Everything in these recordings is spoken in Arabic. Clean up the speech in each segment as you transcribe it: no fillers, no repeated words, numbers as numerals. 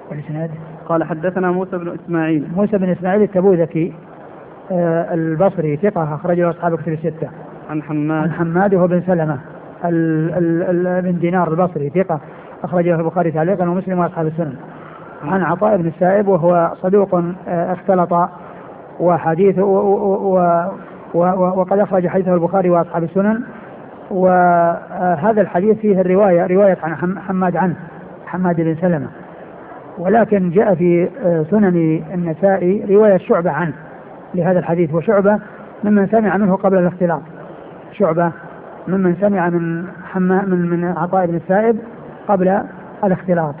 والإسناد. قال حدثنا موسى بن إسماعيل. موسى بن إسماعيل التبوذكي البصري ثقة أخرجه أصحاب كتب الستة. عن حماد وهو بن سلمة بن دينار البصري ثقة أخرجه البخاري تعليقا ومسلم وأصحاب السنن. عن عطاء بن السائب وهو صدوق اختلط وحديثه وقد أخرج حديثه البخاري وأصحاب السنن. وهذا الحديث فيه رواية عن حماد بن سلمة، ولكن جاء في سنن النسائي رواية شعبة عنه لهذا الحديث، وشعبة ممن سمع منه قبل الاختلاط، شعبة ممن سمع من عطاء بن السائب قبل الاختلاط.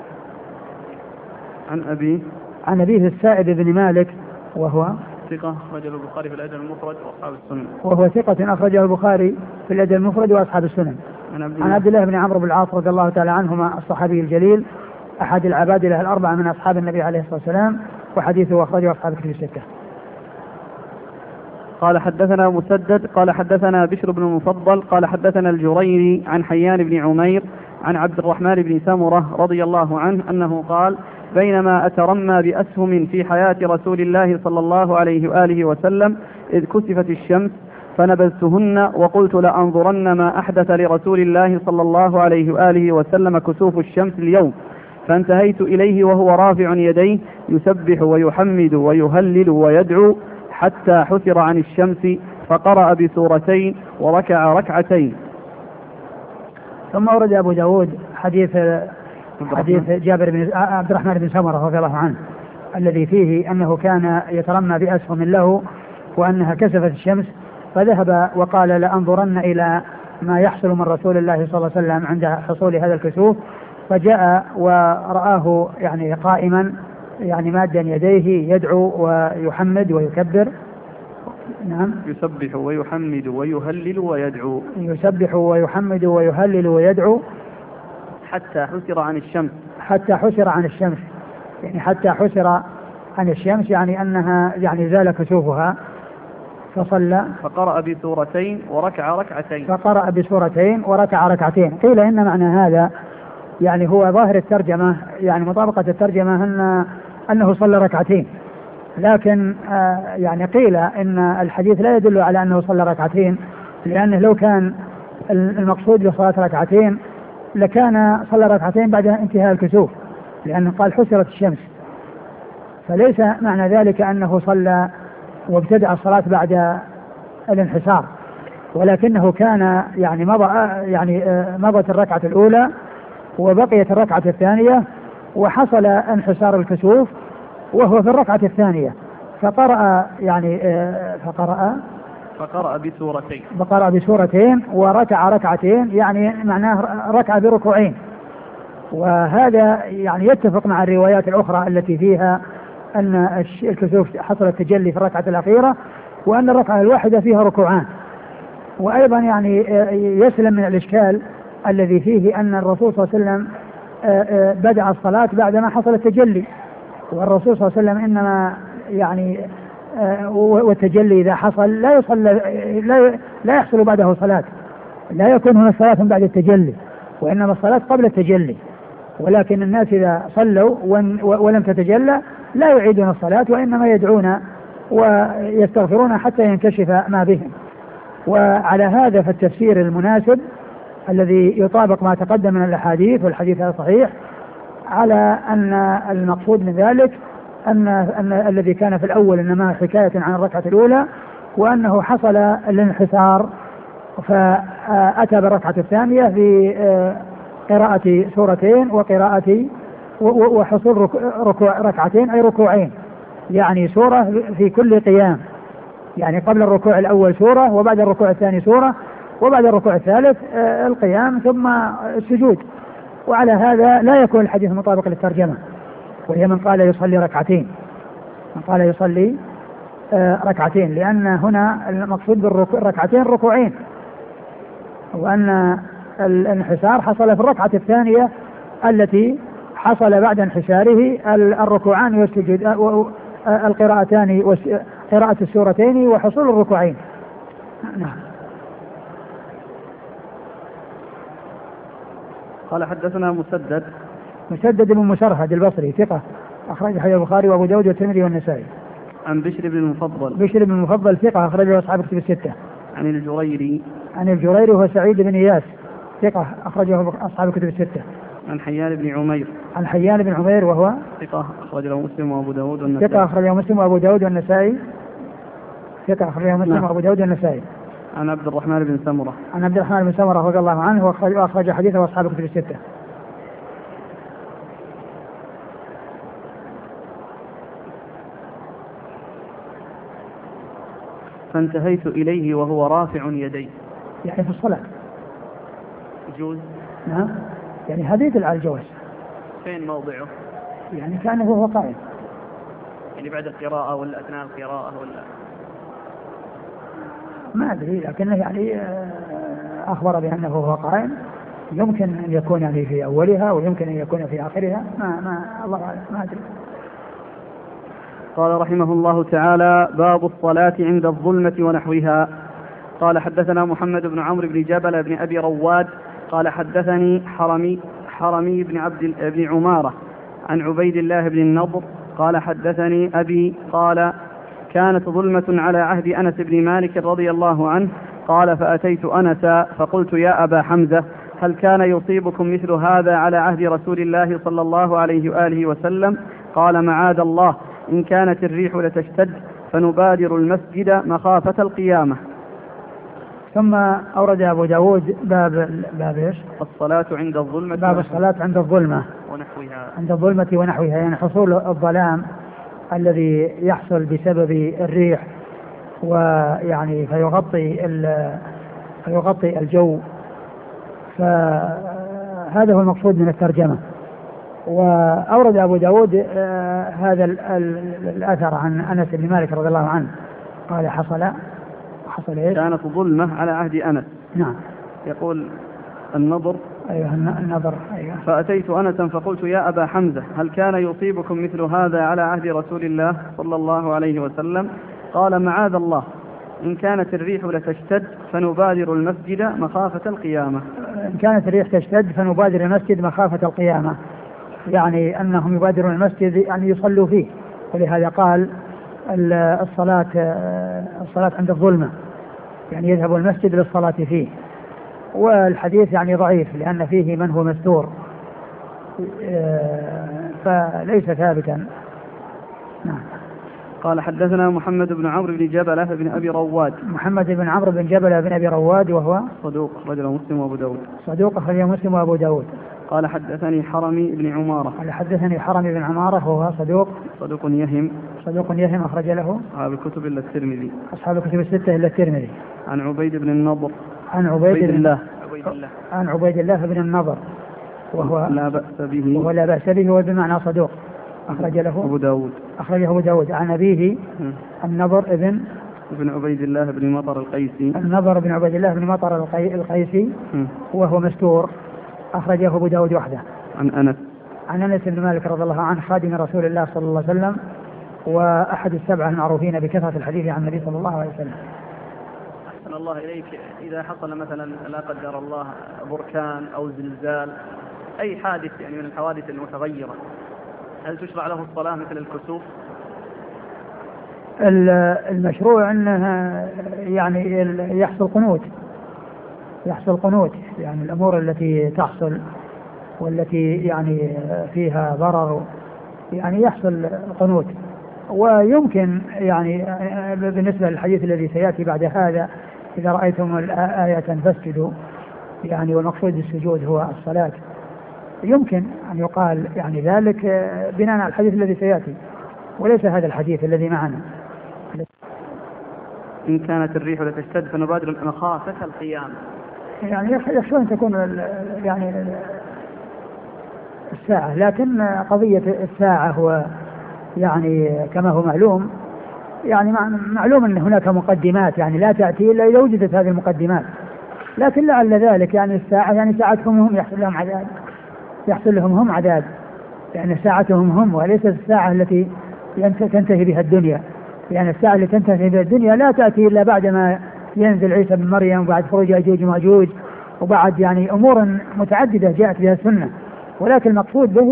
عن أبيه السائب بن مالك وهو ثقة أخرجه البخاري في الأدب المفرد وأصحاب السنن. وهو ثقة أخرجه البخاري في الأدب المفرد وأصحاب السنن. عن عبد الله بن عمرو بن العاص رضي الله تعالى عنهما الصحابي الجليل أحد العبادلة الأربعة من أصحاب النبي عليه الصلاة والسلام، وحديثه أخرجه أصحاب الكتب الستة. قال حدثنا مسدد قال حدثنا بشر بن المفضل قال حدثنا الجريري عن حيان بن عمير عن عبد الرحمن بن سمرة رضي الله عنه أنه قال: بينما أترمى بأسهم في حياة رسول الله صلى الله عليه وآله وسلم إذ كسفت الشمس فنبذتهن وقلت لأنظرن ما أحدث لرسول الله صلى الله عليه وآله وسلم كسوف الشمس اليوم، فانتهيت إليه وهو رافع يديه يسبح ويحمد ويهلل ويدعو حتى حسر عن الشمس فقرأ بسورتين وركع ركعتين. ثم أورد أبو داود حديث جابر بن عبد الرحمن بن سمرة رضي الله عنه الذي فيه أنه كان يترمى بأسهم له وأنها كسفت الشمس، فذهب وقال لأنظرن إلى ما يحصل من رسول الله صلى الله عليه وسلم عند حصول هذا الكسوف، فجاء ورآه يعني قائما يعني مادا يديه يدعو ويحمد ويكبر. نعم. يسبح ويحمد ويهلل ويدعو. يسبح ويحمد ويهلل ويدعو حتى حسر عن الشمس. حتى حسر عن الشمس يعني حتى حسر عن الشمس يعني أنها يعني زال كسوفها، فصلى فقرأ بسورتين وركع ركعتين. فقرأ بسورتين وركع ركعتين. قيل إن معنى هذا يعني هو ظاهر الترجمة يعني مطابقة الترجمة أنه صلى ركعتين، لكن يعني قيل إن الحديث لا يدل على أنه صلى ركعتين، لأنه لو كان المقصود بصلاة ركعتين لكان صلى ركعتين بعد انتهاء الكسوف، لأنه قال حسرت الشمس، فليس معنى ذلك أنه صلى وابتدأ الصلاة بعد الانحسار، ولكنه كان يعني مضت الركعة الأولى وبقيت الركعة الثانية وحصل انحسار الكسوف وهو في الركعة الثانية، فقرأ بسورتين وركع ركعتين، يعني معناه ركع بركوعين. وهذا يعني يتفق مع الروايات الأخرى التي فيها أن الكسوف حصل التجلي في الركعة الأخيرة وأن الركعة الواحدة فيها ركوعان. وأيضا يعني يسلم من الإشكال الذي فيه أن الرسول صلى الله عليه وسلم بدأ الصلاة بعدما حصل التجلي، والرسول صلى الله عليه وسلم إنما يعني والتجلي إذا حصل لا يحصل بعده صلاة، لا يكون هنا صلاة بعد التجلي، وإنما الصلاة قبل التجلي. ولكن الناس إذا صلوا ولم تتجلى لا يعيدون الصلاة، وإنما يدعون ويستغفرون حتى ينكشف ما بهم. وعلى هذا فالتفسير المناسب الذي يطابق ما تقدم من الأحاديث، والحديث هذا صحيح، على أن المقصود من ذلك أن الذي كان في الأول إنما حكاية عن الركعة الأولى، وأنه حصل الانحسار فأتى بالركعة الثانية في قراءة سورتين وحصول ركوع ركعتين أي ركوعين، يعني سورة في كل قيام، يعني قبل الركوع الأول سورة وبعد الركوع الثاني سورة وبعد الركوع الثالث القيام ثم السجود. وعلى هذا لا يكون الحديث مطابق للترجمة، وهي من قال يصلي ركعتين، ركعتين، لأن هنا المقصود بالركعتين ركوعين، وأن الانحسار حصل في الركعة الثانية التي حصل بعد انحساره الركوعان والسجود القراءتان قراءة السورتين وحصول الركوعين. نعم. قال حدثنا مسدد مسدد بن مسرهد البصري ثقة أخرج حديث البخاري وأبو داود والترمذي والنسائي. عن بشر بن المفضل. بشر بن المفضل ثقة أخرجه أصحاب الكتب الستة. عن الجريري. عن الجريري هو سعيد بن إياس ثقة أخرجه أصحاب الكتب الستة. عن حيان بن عمير. عن حيان بن عمير وهو ثقة أخرجه مسلم وأبو داود والنسائي. ثقة أخرجه مسلم وأبو داود والنسائي. ثقة أخرجه مسلم وأبو داود والنسائي. عن عبد الرحمن بن سمرة. عن عبد الرحمن بن سمرة رضي الله عنه وأخرج حديثه أصحاب الكتب الستة. فانتهيت إليه وهو رافع يديه. يعني في الصلاة. يجوز. نعم. يعني هذه يدل على الجواز. فين موضعه؟ يعني كأنه هو قائم. يعني بعد القراءة ولا أثناء القراءة ولا؟ ما أدري، لكنه يعني أخبر بأنه هو قائم. يمكن أن يكون يعني في أولها ويمكن أن يكون في آخرها. الله أعلم، ما أدري. قال رحمه الله تعالى: باب الصلاة عند الظلمة ونحوها. قال حدثنا محمد بن عمرو بن جبل بن أبي رواد قال حدثني حرمي بن عمارة عن عبيد الله بن النضر قال حدثني أبي قال: كانت ظلمة على عهد أنس بن مالك رضي الله عنه قال: فأتيت أنس فقلت: يا أبا حمزة، هل كان يصيبكم مثل هذا على عهد رسول الله صلى الله عليه وآله وسلم؟ قال: معاذ الله، إن كانت الريح لتشتد فنبادر المسجد مخافة القيامة. ثم أورد أبو داود باب إيش؟ الصلاة عند الظلمة. باب الصلاة عند الظلمة ونحوها. عند الظلمة ونحوها، يعني حصول الظلام الذي يحصل بسبب الريح، ويعني فيغطي الجو. فهذا هو المقصود من الترجمة. وأورد أبو داود هذا الأثر عن أنس بن مالك رضي الله عنه قال: حصل إيش؟ كانت ظلمة على عهد أنس. نعم. يقول النضر. أيوه النضر. أيوه. فأتيت أنسا فقلت: يا أبا حمزة، هل كان يصيبكم مثل هذا على عهد رسول الله صلى الله عليه وسلم؟ قال: معاذ الله، إن كانت الريح لتشتد فنبادر المسجد مخافة القيامة. إن كانت الريح تشتد فنبادر المسجد مخافة القيامة، يعني أنهم يبادرون المسجد يعني يصلوا فيه. ولهذا قال الصلاة عند الظلمة، يعني يذهب المسجد للصلاة فيه. والحديث يعني ضعيف لأن فيه من هو مستور، فليس ثابتا. نعم. قال حدثنا محمد بن عمرو بن جبلة بن أبي رواد. محمد بن عمرو بن جبلة بن أبي رواد وهو صدوق أخرجه مسلم وأبو داود. صدوق أخرجه مسلم وأبو داود. قال حدثني حرمي بن عمارة. قال حدثني حرمي بن عمارة وهو صدوق يهم أخرج له أصحاب الكتب إلا الترمذي. أصحاب الكتب الستة إلا الترمذي. عن عبيد بن النضر. عن عبيد الله بن النضر وهو لا بأس به وبمعنى صدوق أخرج له أبو داود. عن أبيه النضر ابن عبيد الله بن مطر القيسي. النضر بن عبيد الله بن مطر القيسي وهو مستور أخرجه أبو داود وحده. عن أنس بن مالك رضي الله عنه خادم رسول الله صلى الله عليه وسلم، وأحد السبعة المعروفين بكثرة الحديث عن النبي صلى الله عليه وسلم. أحسن الله إليك. إذا حصل مثلا لا قدر الله بركان أو زلزال، أي حادث يعني من الحوادث المتغيرة، هل تشرع له الصلاة مثل الكسوف؟ المشروع أنها يعني يحصل قنوت، يعني الأمور التي تحصل والتي يعني فيها ضرر يعني يحصل قنوت. ويمكن يعني بالنسبة للحديث الذي سيأتي بعد هذا: إذا رأيتم الآية فاسجدوا، يعني والمقصود بالسجود هو الصلاة. يمكن أن يقال يعني ذلك بناء على الحديث الذي سيأتي، وليس هذا الحديث الذي معنا. إن كانت الريح لتشتد فنبادر مخافة القيام، يعني يخشى أن تكون يعني الساعة، لكن قضية الساعة هو يعني كما هو معلوم، يعني معلوم أن هناك مقدمات يعني لا تأتي إلا إذا وجدت هذه المقدمات، لكن لعل ذلك يعني الساعة يعني ساعتهم هم يحصل لهم هم عذاب، يعني ساعتهم هم، وليس الساعة التي تنتهي بها الدنيا. يعني الساعة التي تنتهي بها الدنيا لا تأتي إلا بعدما ينزل عيسى بن مريم، وبعد خروج يأجوج ومأجوج، وبعد يعني أمور متعددة جاءت بها السنة. ولكن المقصود به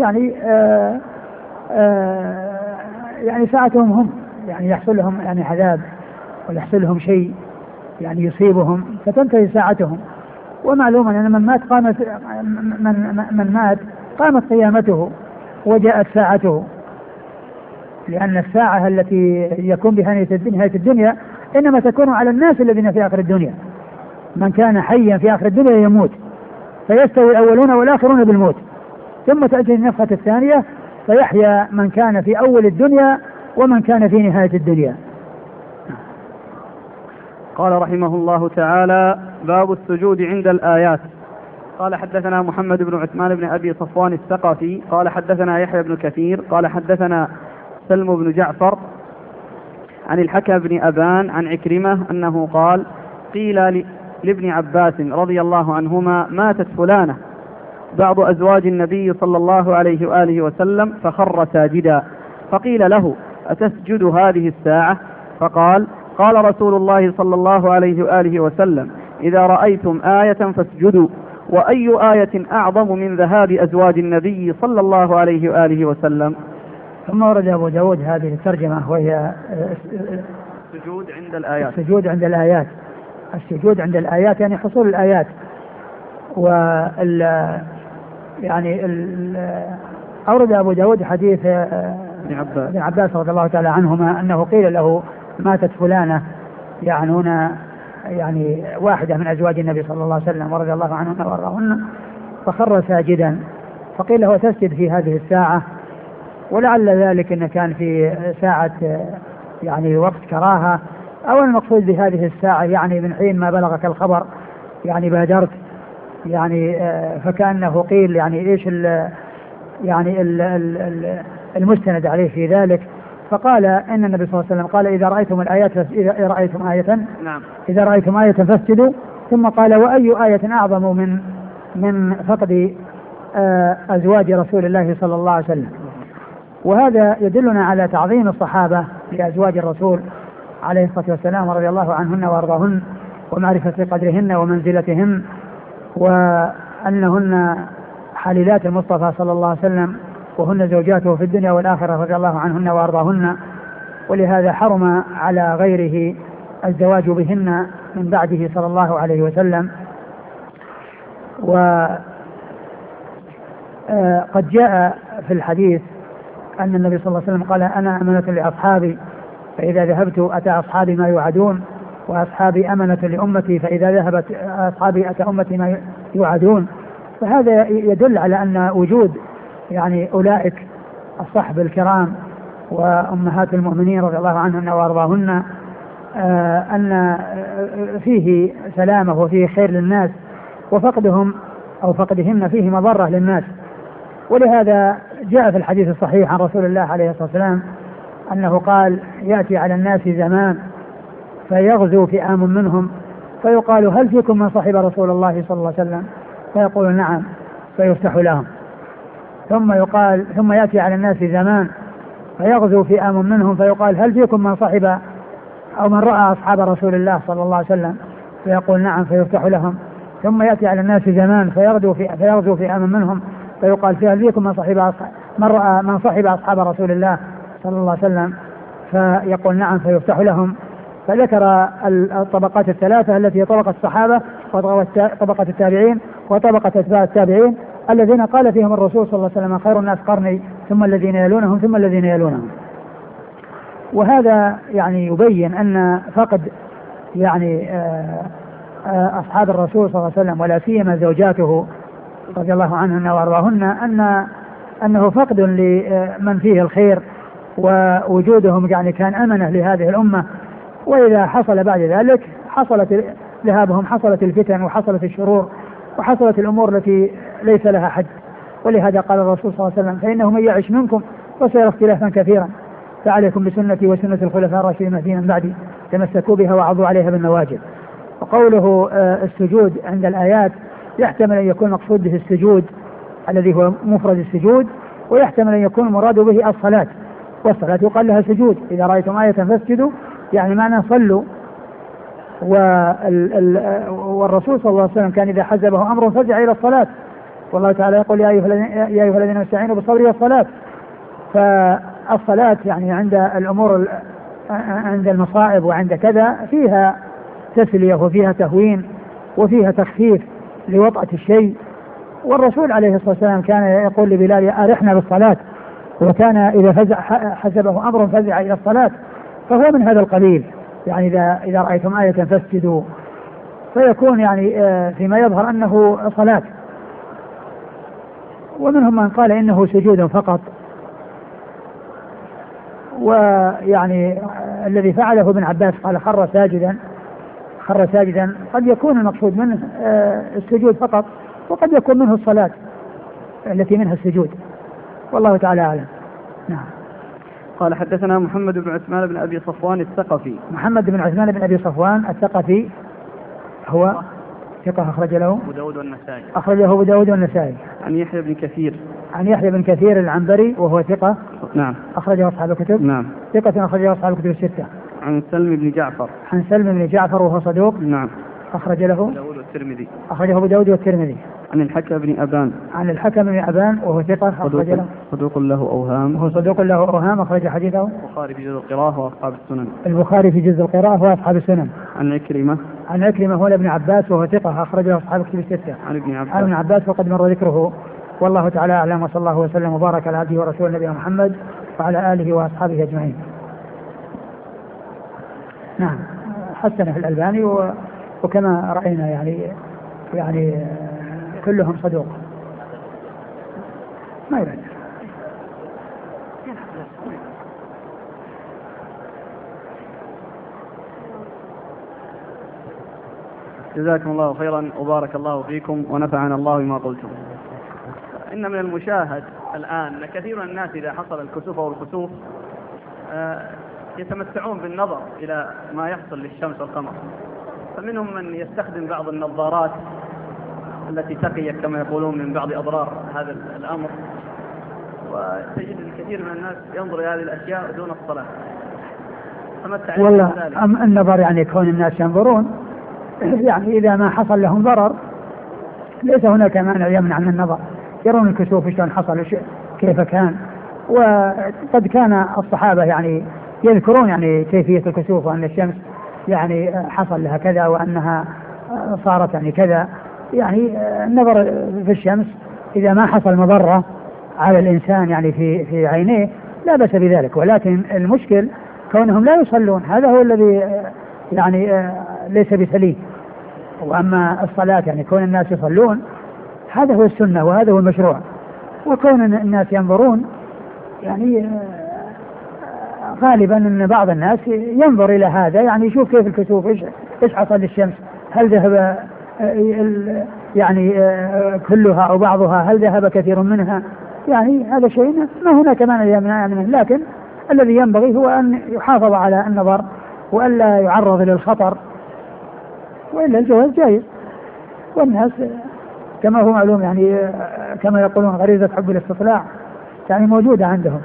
يعني ساعتهم هم، يعني يحصل لهم يعني عذاب ويحصل لهم شيء يعني يصيبهم فتنتهي ساعتهم. ومعلوم أن من مات قامت قيامته وجاءت ساعته، لأن الساعة التي يكون بها نهاية الدنيا إنما تكون على الناس الذين في آخر الدنيا. من كان حيا في آخر الدنيا يموت، فيستوي الأولون والآخرون بالموت، ثم تأتي النفخة الثانية فيحيا من كان في أول الدنيا ومن كان في نهاية الدنيا. قال رحمه الله تعالى: باب السجود عند الآيات. قال حدثنا محمد بن عثمان بن أبي صفوان الثقفي قال حدثنا يحيى بن كثير قال حدثنا سلم بن جعفر عن الحكم بن أبان عن عكرمة أنه قال: قيل لابن عباس رضي الله عنهما: ماتت فلانة بعض أزواج النبي صلى الله عليه وآله وسلم فخر ساجدا، فقيل له: أتسجد هذه الساعة؟ فقال: قال رسول الله صلى الله عليه وآله وسلم: إذا رأيتم آية فاسجدوا، وأي آية أعظم من ذهاب أزواج النبي صلى الله عليه وآله وسلم. ثم ورد أبو داود هذه الترجمة وهي السجود عند الآيات. السجود عند الآيات، السجود عند الآيات يعني حصول الآيات. أورد أبو داود حديث ابن عباس رضي الله تعالى عنهما أنه قيل له: ماتت فلانة، يعنون يعني واحدة من أزواج النبي صلى الله عليه وسلم ورضي الله عنهن وأرضاهن، فخر ساجدا، فقيل له: تسجد في هذه الساعة؟ ولعل ذلك إن كان في ساعة يعني وقت كراهة، أو المقصود بهذه الساعة يعني من حين ما بلغك الخبر يعني بادرت، يعني فكأنه قيل يعني إيش يعني المستند عليه في ذلك. فقال إن النبي صلى الله عليه وسلم قال: إذا رأيتم الآيات إذا رأيتم آية إذا رأيتم آية فاسجدوا، ثم قال: وأي آية أعظم من فقد أزواج رسول الله صلى الله عليه وسلم. وهذا يدلنا على تعظيم الصحابة لأزواج الرسول عليه الصلاة والسلام رضي الله عنهن وأرضاهن، ومعرفة قدرهن ومنزلتهن، وأنهن حليلات المصطفى صلى الله عليه وسلم، وهن زوجاته في الدنيا والآخرة رضي الله عنهن وأرضاهن، ولهذا حرم على غيره الزواج بهن من بعده صلى الله عليه وسلم. وقد جاء في الحديث أن النبي صلى الله عليه وسلم قال: أنا أمنة لأصحابي، فإذا ذهبت أتى أصحابي ما يوعدون، وأصحابي أمنة لأمتي، فإذا ذهبت أصحابي أتى أمتي ما يوعدون. فهذا يدل على أن وجود يعني أولئك الصحب الكرام وأمهات المؤمنين رضي الله عنهن وأرضاهن أن فيه سلامة وفيه خير للناس، وفقدهم أو فقدهن فيه مضرة للناس. ولهذا جاء في الحديث الصحيح عن رسول الله عليه الصلاة والسلام أنه قال: يأتي على الناس زمان فيغزو فئام منهم فيقال: هل فيكم من صحب رسول الله صلى الله عليه وسلم؟ فيقول: نعم، فيفتح لهم. ثم يأتي على الناس زمان فيغزو فئام منهم فيقال: هل فيكم من صحب أو من رأى أصحاب رسول الله صلى الله عليه وسلم؟ فيقول: نعم، فيفتح لهم. ثم يأتي على الناس زمان فيغزو فئام منهم فيقال: هل فيكم من صحب أصحاب رسول الله صلى الله عليه وسلم؟ فيقول: نعم، فيفتح لهم. فذكر الطبقات الثلاثة التي هي طبقة الصحابة وطبقة التابعين وطبقة أتباع التابعين، الذين قال فيهم الرسول صلى الله عليه وسلم: خير الناس قرني ثم الذين يلونهم ثم الذين يلونهم. وهذا يعني يبين أن فقد يعني أصحاب الرسول صلى الله عليه وسلم ولا سيما زوجاته رضي الله عنهن وأرضاهن أنه فقد لمن فيه الخير، ووجودهم يعني كان أمنة لهذه الأمة. وإذا حصل بعد ذلك حصلت ذهابهم، حصلت الفتن وحصلت الشرور وحصلت الأمور التي ليس لها حد. ولهذا قال الرسول صلى الله عليه وسلم: فإنه من يعش منكم فسيرى اختلافا كثيرا، فعليكم بسنتي وسنة الخلفاء الراشدين المهديين من بعدي، تمسكوا بها وعضوا عليها بالنواجذ. وقوله السجود عند الآيات يحتمل أن يكون مقصود به السجود الذي هو مفرد السجود، ويحتمل أن يكون المراد به الصلاة، والصلاة يقال لها سجود. إذا رأيتم آية فاسجدوا يعني معنى صلوا. والرسول صلى الله عليه وسلم كان إذا حزبه أمر فزع إلى الصلاة، والله تعالى يقول يا أيها الذين استعينوا بالصبر والصلاة. فالصلاة يعني عند الأمور عند المصائب وعند كذا فيها تسلية وفيها تهوين وفيها تخفيف لوطأة الشيء. والرسول عليه الصلاة والسلام كان يقول لبلال أرحنا بالصلاة، وكان إذا حسبه أمر فزع إلى الصلاة. فهو من هذا القليل، يعني إذا رأيتم آية فاسجدوا، فيكون يعني فيما يظهر أنه صلاة. ومنهم من قال إنه سجود فقط، ويعني الذي فعله ابن عباس قال خر ساجدا. قد يكون المقصود منه السجود فقط، وقد يكون منه الصلاة التي منها السجود، والله تعالى أعلم. نعم. قال حدثنا محمد بن عثمان بن أبي صفوان الثقفي. محمد بن عثمان بن أبي صفوان الثقفي هو ثقة أخرجه أبو داود والنسائي. عن يحيى بن كثير العنبري وهو ثقة. نعم. أخرجه أصحاب الكتب. نعم. ثقة أخرجه أصحاب الكتب الستة. عن سلم بن جعفر وهو صدوق. نعم. أخرج له أخرجه أبو داود والترمذي. عن الحكم بن أبان وهو ثقة أخرج له صدوق له أوهام أخرج حديثه البخاري في جزء القراءة وأصحاب السنن. عن عكرمة هو ابن عباس وهو ثقة أخرج له أصحاب الكتب الستة. عن ابن عباس وقد مر ذكره. والله تعالى أعلم، وصلى الله وسلم وبارك على عبده ورسوله نبينا محمد وعلى آله وأصحابه أجمعين. نعم. حسنه الألباني وكما رأينا يعني كلهم صدوق. ما يبعد. جزاكم الله خيرا وبارك الله فيكم ونفعنا الله بما قلتم. إن من المشاهد الآن أن كثير من الناس إذا حصل الكسوف أو الخسوف يتمتعون بالنظر إلى ما يحصل للشمس والقمر، فمنهم من يستخدم بعض النظارات التي تقي كما يقولون من بعض أضرار هذا الأمر، وتجد الكثير من الناس ينظر إلى هذه الأشياء دون الصلاة. والله النظر يعني كون الناس ينظرون، يعني إذا ما حصل لهم ضرر ليس هناك مانع يمنع من النظر. يرون الكسوف شلون حصل كيف كان، وقد كان الصحابة يعني يذكرون يعني كيفية الكسوف، وأن الشمس يعني حصل لها كذا وأنها صارت يعني كذا. يعني النظر في الشمس إذا ما حصل مضرة على الإنسان يعني في عينيه لا بأس بذلك، ولكن المشكل كونهم لا يصلون، هذا هو الذي يعني ليس بسليم. وأما الصلاة يعني كون الناس يصلون هذا هو السنة وهذا هو المشروع، وكون الناس ينظرون يعني غالبا أن بعض الناس ينظر إلى هذا، يعني يشوف كيف الكسوف إيش حصل للشمس، هل ذهب يعني كلها أو بعضها، هل ذهب كثير منها. يعني هذا شيء ما هناك مانع يمنع منه، لكن الذي ينبغي هو أن يحافظ على النظر وألا يعرض للخطر، وإلا الجواز جائز. والناس كما هو معلوم يعني كما يقولون غريزة حب الاستطلاع يعني موجودة عندهم.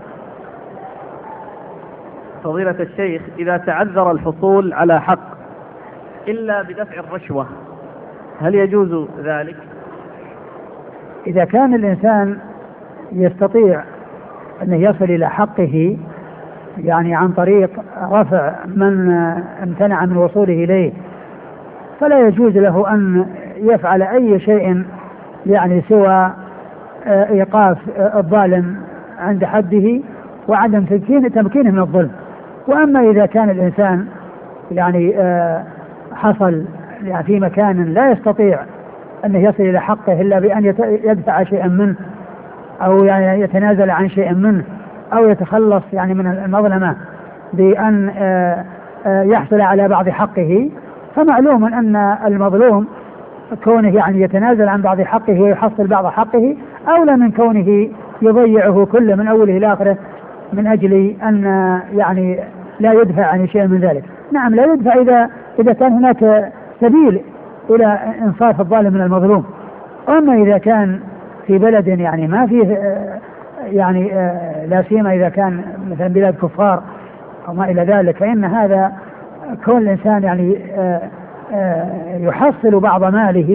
فضيلة الشيخ، إذا تعذر الحصول على حق إلا بدفع الرشوة هل يجوز ذلك؟ إذا كان الإنسان يستطيع أن يصل إلى حقه يعني عن طريق رفع من امتنع من وصوله إليه، فلا يجوز له أن يفعل أي شيء يعني سوى إيقاف الظالم عند حده وعدم تمكينه من الظلم. وأما إذا كان الإنسان يعني حصل يعني في مكان لا يستطيع أن يصل إلى حقه إلا بأن يدفع شيئا منه، أو يعني يتنازل عن شيء منه، أو يتخلص يعني من المظلمة بأن يحصل على بعض حقه، فمعلوم أن المظلوم كونه يعني يتنازل عن بعض حقه ويحصل بعض حقه أولى من كونه يضيعه كله من أوله إلى آخره من أجل أن يعني لا يدفع عن شيء من ذلك. نعم لا يدفع إذا كان هناك سبيل إلى إنصاف الظالم من المظلوم. أما إذا كان في بلد يعني ما فيه يعني لا سيما إذا كان مثلا بلاد كفار أو ما إلى ذلك، فإن هذا كون الإنسان يعني يحصل بعض ماله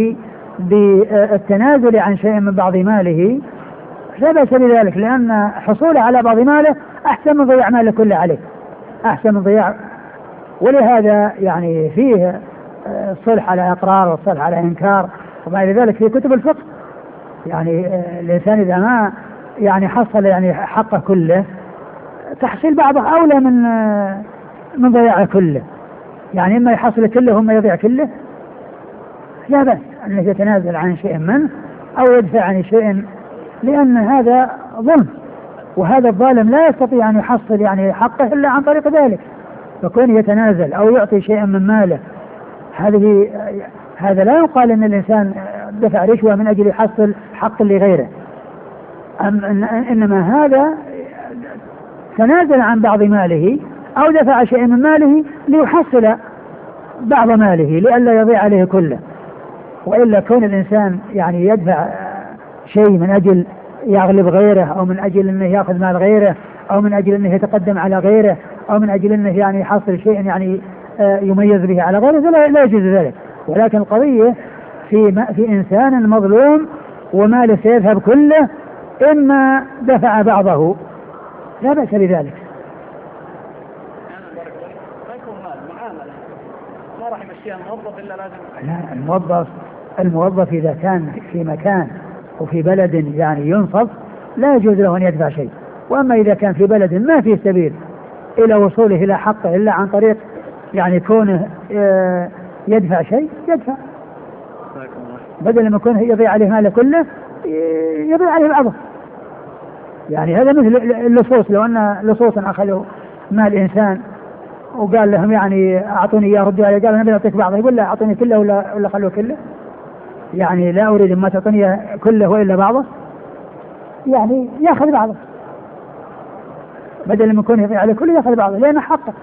بالتنازل عن شيء من بعض ماله لا بأس بذلك، لأن حصوله على بعض ماله أحسن من ضياع ماله كله عليه، أحسن من ضياع. ولهذا يعني فيه الصلح على إقرار والصلح على إنكار وما إلى ذلك في كتب الفقه. يعني الإنسان إذا ما يعني حصل يعني حقه كله، تحصيل بعضه أولى من ضياعه كله. يعني إما يحصل كله وما يضيع كله، لا بأس أنه يتنازل عن شيء منه أو يدفع عن شيء، لأن هذا ظلم، وهذا الظالم لا يستطيع أن يحصل يعني حقه إلا عن طريق ذلك. فكون يتنازل أو يعطي شيئا من ماله، هذا لا يقال أن الإنسان دفع رشوة من أجل يحصل حق لغيره، إنما هذا تنازل عن بعض ماله أو دفع شيئا من ماله ليحصل بعض ماله لئلا يضيع عليه كله. وإلا كون الإنسان يعني يدفع شيء من أجل يغلب غيره، أو من أجل أنه يأخذ مال غيره، أو من أجل أنه يتقدم على غيره، أو من أجل أنه يعني يحصل شيء يعني يميز به على غيره، لا يجوز ذلك. ولكن القضية في إنسان مظلوم وماله سيذهب كله، إما دفع بعضه لا بأس بذلك. ما راح يمشيها الموظف إلا لازم. لا، الموظف إذا كان في مكان وفي بلد يعني ينصف لا يجوز له أن يدفع شيء. وأما إذا كان في بلد ما فيه سبيل إلى وصوله إلى حقه إلا عن طريق يعني كونه يدفع شيء، يدفع بدل ما يكون يضيع عليه ماله كله يضيع عليه بعضه. يعني هذا مثل اللصوص، لو أن لصوصا أخذوا مال إنسان وقال لهم يعني أعطوني إياه ردوا عليه، قال أنا أعطيك بعضه، يقول لا أعطوني كله ولا خلوه كله، يعني لا أريد ما تعطوني كله وإلا بعضه، يعني يأخذ بعضه بدل ما يكون يضيع عليه كله يأخذ بعضه لأنه حقه.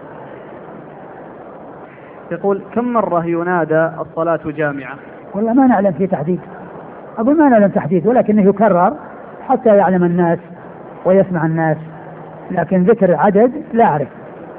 يقول كم مرة ينادى الصلاة جامعة؟ والله ما نعلم في تحديد، أقول ما نعلم تحديد، ولكنه يكرر حتى يعلم الناس ويسمع الناس، لكن ذكر عدد لا أعرف.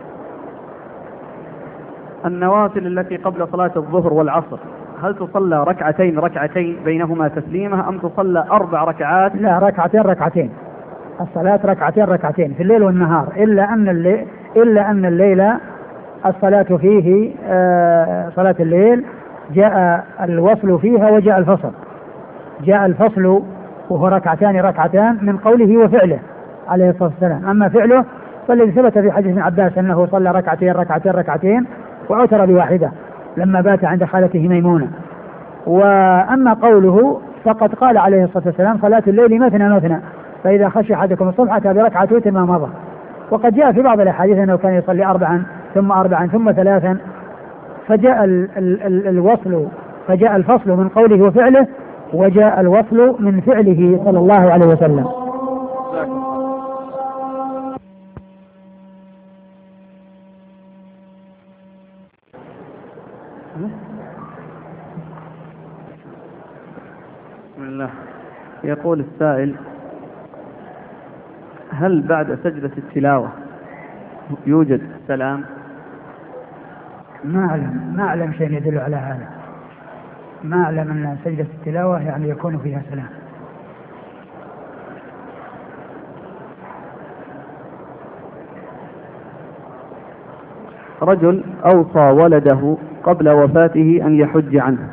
النوافل التي قبل صلاة الظهر والعصر هل تصلى ركعتين بينهما تسليمة، أم تصلى 4 ركعات؟ لا، ركعتين. الصلاة ركعتين في الليل والنهار، إلا أن الليل الصلاة فيه صلاة الليل جاء الوصل فيها وجاء الفصل. جاء الفصل وهو ركعتان من قوله وفعله عليه الصلاة والسلام. أما فعله فالذي ثبت في حديث ابن عباس أنه صلى ركعتين وأوتر بواحدة لما بات عند خالته ميمونة. وأما قوله فقد قال عليه الصلاة والسلام صلاة الليل مثنى، فإذا خشي أحدكم الصبح أتى بركعة وتر ما مضى. وقد جاء في بعض الأحاديث أنه كان يصلي 4 ثم 4 ثم 3، فجاء الوصل فجاء الفصل من قوله وفعله، وجاء الوصل من فعله صلى الله عليه وسلم. بسم الله. يقول السائل هل بعد سجدة التلاوة يوجد سلام؟ ما أعلم شيء يدل على هذا، ما أعلم أن سجدة التلاوة يعني يكون فيها سلام. رجل أوصى ولده قبل وفاته أن يحج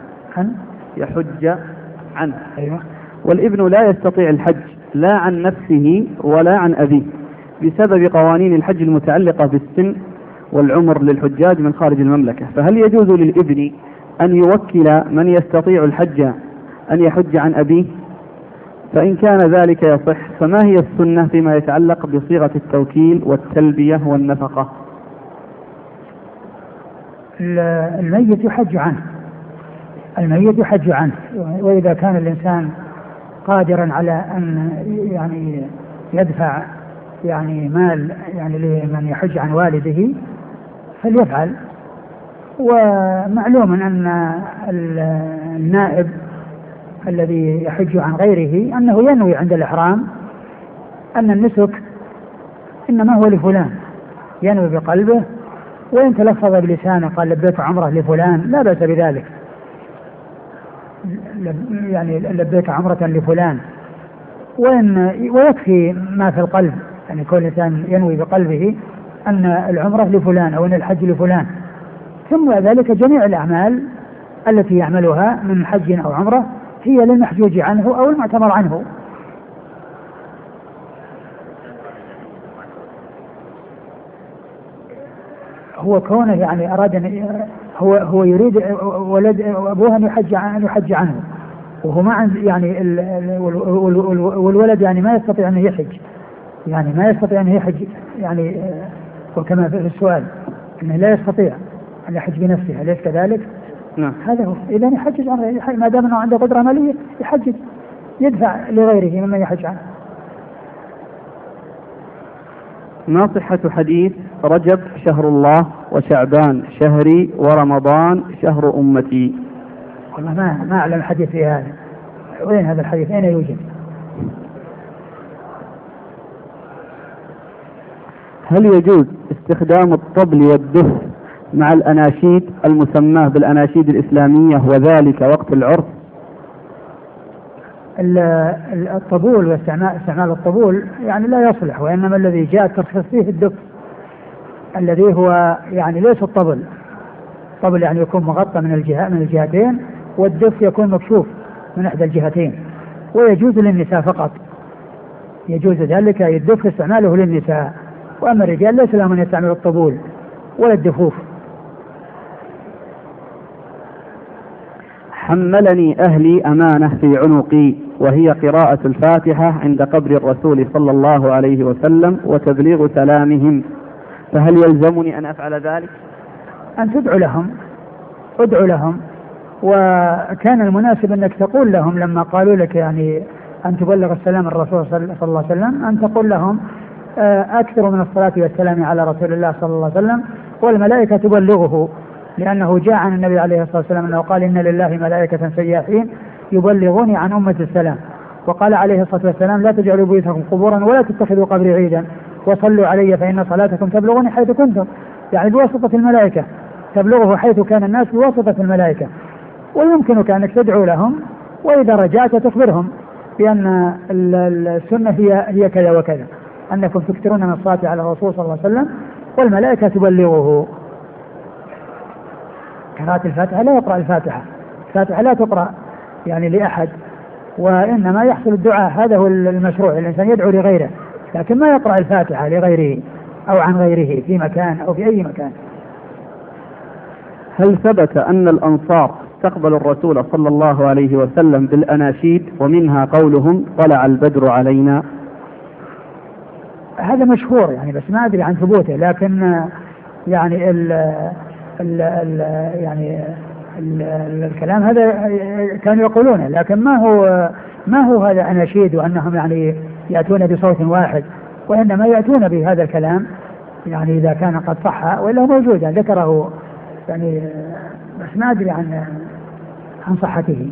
عنه أيوة. والابن لا يستطيع الحج لا عن نفسه ولا عن أبيه بسبب قوانين الحج المتعلقة بالسن والعمر للحجاج من خارج المملكة، فهل يجوز للابن أن يوكل من يستطيع الحج أن يحج عن أبيه؟ فإن كان ذلك يصح فما هي السنة فيما يتعلق بصيغة التوكيل والتلبية والنفقة؟ الميت يحج عنه، وإذا كان الإنسان قادرا على أن يعني يدفع يعني مال يعني لمن يحج عن والده فليفعل. ومعلوم أن النائب الذي يحج عن غيره أنه ينوي عند الإحرام أن النسك إنما هو لفلان، ينوي بقلبه، وإن تلفظ بلسانه قال لبيت عمره لفلان لا بأس بذلك، يعني لبيك عمرة لفلان، ويكفي ما في القلب، يعني كل إنسان ينوي بقلبه أن العمرة لفلان أو أن الحج لفلان، ثم ذلك جميع الأعمال التي يعملها من حج أو عمرة هي للمحجوج عنه أو المعتمر عنه. هو كونه يعني أراد أن هو يريد ولد أبوه أن يحج عنه، وهو ما عند يعني والولد يعني ما يستطيع أن يحج، يعني ما يستطيع أن يحج، يعني وكما في السؤال أنه لا يستطيع أن يحج بنفسه، أليس كذلك؟ نعم. هذا هو، إذا يحجج عنه ما دام أنه عنده قدرة مالية يحجج، يدفع لغيره ممن يحج عنه. ما صحة حديث رجب شهر الله وشعبان شهري ورمضان شهر أمتي؟ والله ما أعلم حديث في هذا، وين هذا الحديث، أين يوجد؟ هل يجوز استخدام الطبل والدف مع الأناشيد المسماه بالأناشيد الإسلامية وذلك وقت العرس؟ الطبول واستعمال الطبول يعني لا يصلح، وإنما الذي جاء الترخيص فيه الدف الذي هو يعني ليس الطبل. الطبل يعني يكون مغطى من الجهتين، والدف يكون مكشوف من إحدى الجهتين، ويجوز للنساء فقط، يجوز ذلك الدف استعماله للنساء، وأما الرجال ليس لهم أن يستعملوا الطبول ولا الدفوف. حملني أهلي أمانة في عنقي وهي قراءة الفاتحة عند قبر الرسول صلى الله عليه وسلم وتبليغ سلامهم، فهل يلزمني أن أفعل ذلك؟ أن ادعو لهم، وكان المناسب أنك تقول لهم لما قالوا لك يعني أن تبلغ السلام الرسول صلى الله عليه وسلم، أن تقول لهم أكثر من الصلاة والسلام على رسول الله صلى الله عليه وسلم والملائكة تبلغه، لأنه جاء عن النبي عليه الصلاة والسلام أنه قال إن لله ملائكة سياحين يبلغوني عن أمة السلام، وقال عليه الصلاة والسلام لا تجعلوا بيوتكم قبورا ولا تتخذوا قبري عيدا وصلوا علي فإن صلاتكم تبلغني حيث كنتم، يعني بواسطة الملائكة، تبلغه حيث كان الناس بواسطة الملائكة. ويمكنك أنك تدعو لهم، وإذا رجعت تخبرهم بأن السنة هي كذا وكذا، أنكم تكثرون من الصلاة على الرسول صلى الله عليه وسلم والملائكة تبلغه. قراءة الفاتحة لا يقرأ الفاتحة لا تقرأ يعني لأحد، وإنما يحصل الدعاء، هذا هو المشروع، الإنسان يدعو لغيره، لكن ما يقرأ الفاتحة لغيره أو عن غيره في مكان أو في أي مكان. هل ثبت أن الأنصار استقبلوا الرسول صلى الله عليه وسلم بالأناشيد ومنها قولهم طلع البدر علينا؟ هذا مشهور يعني، بس ما أدري عن ثبوته، لكن يعني الكلام هذا كانوا يقولونه، لكن ما هو هذا أناشيد وأنهم يعني يأتون بصوت واحد، وإنما يأتون بهذا الكلام يعني إذا كان قد صح وإلا موجود يعني ذكره يعني، بس ما أدري عن صحته.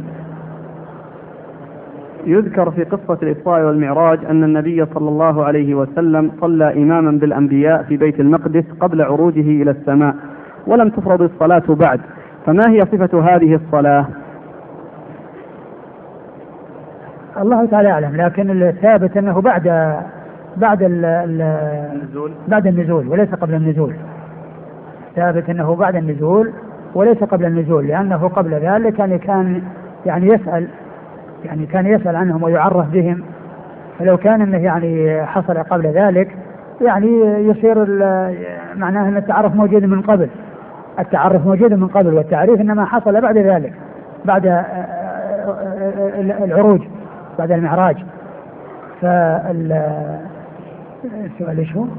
يذكر في قصة الإسراء والمعراج أن النبي صلى الله عليه وسلم صلى إماما بالأنبياء في بيت المقدس قبل عروجه إلى السماء ولم تفرض الصلاة بعد، فما هي صفة هذه الصلاة؟ الله تعالى أعلم، لكن الثابت أنه بعد النزول وليس قبل النزول، ثابت أنه بعد النزول وليس قبل النزول، لأنه قبل ذلك كان يسأل عنهم ويعرف بهم، فلو كان انه يعني حصل قبل ذلك يعني يصير معناه ان التعرف موجود من قبل، والتعريف انما حصل بعد ذلك، بعد العروج، بعد المعراج. السؤال ايش هو؟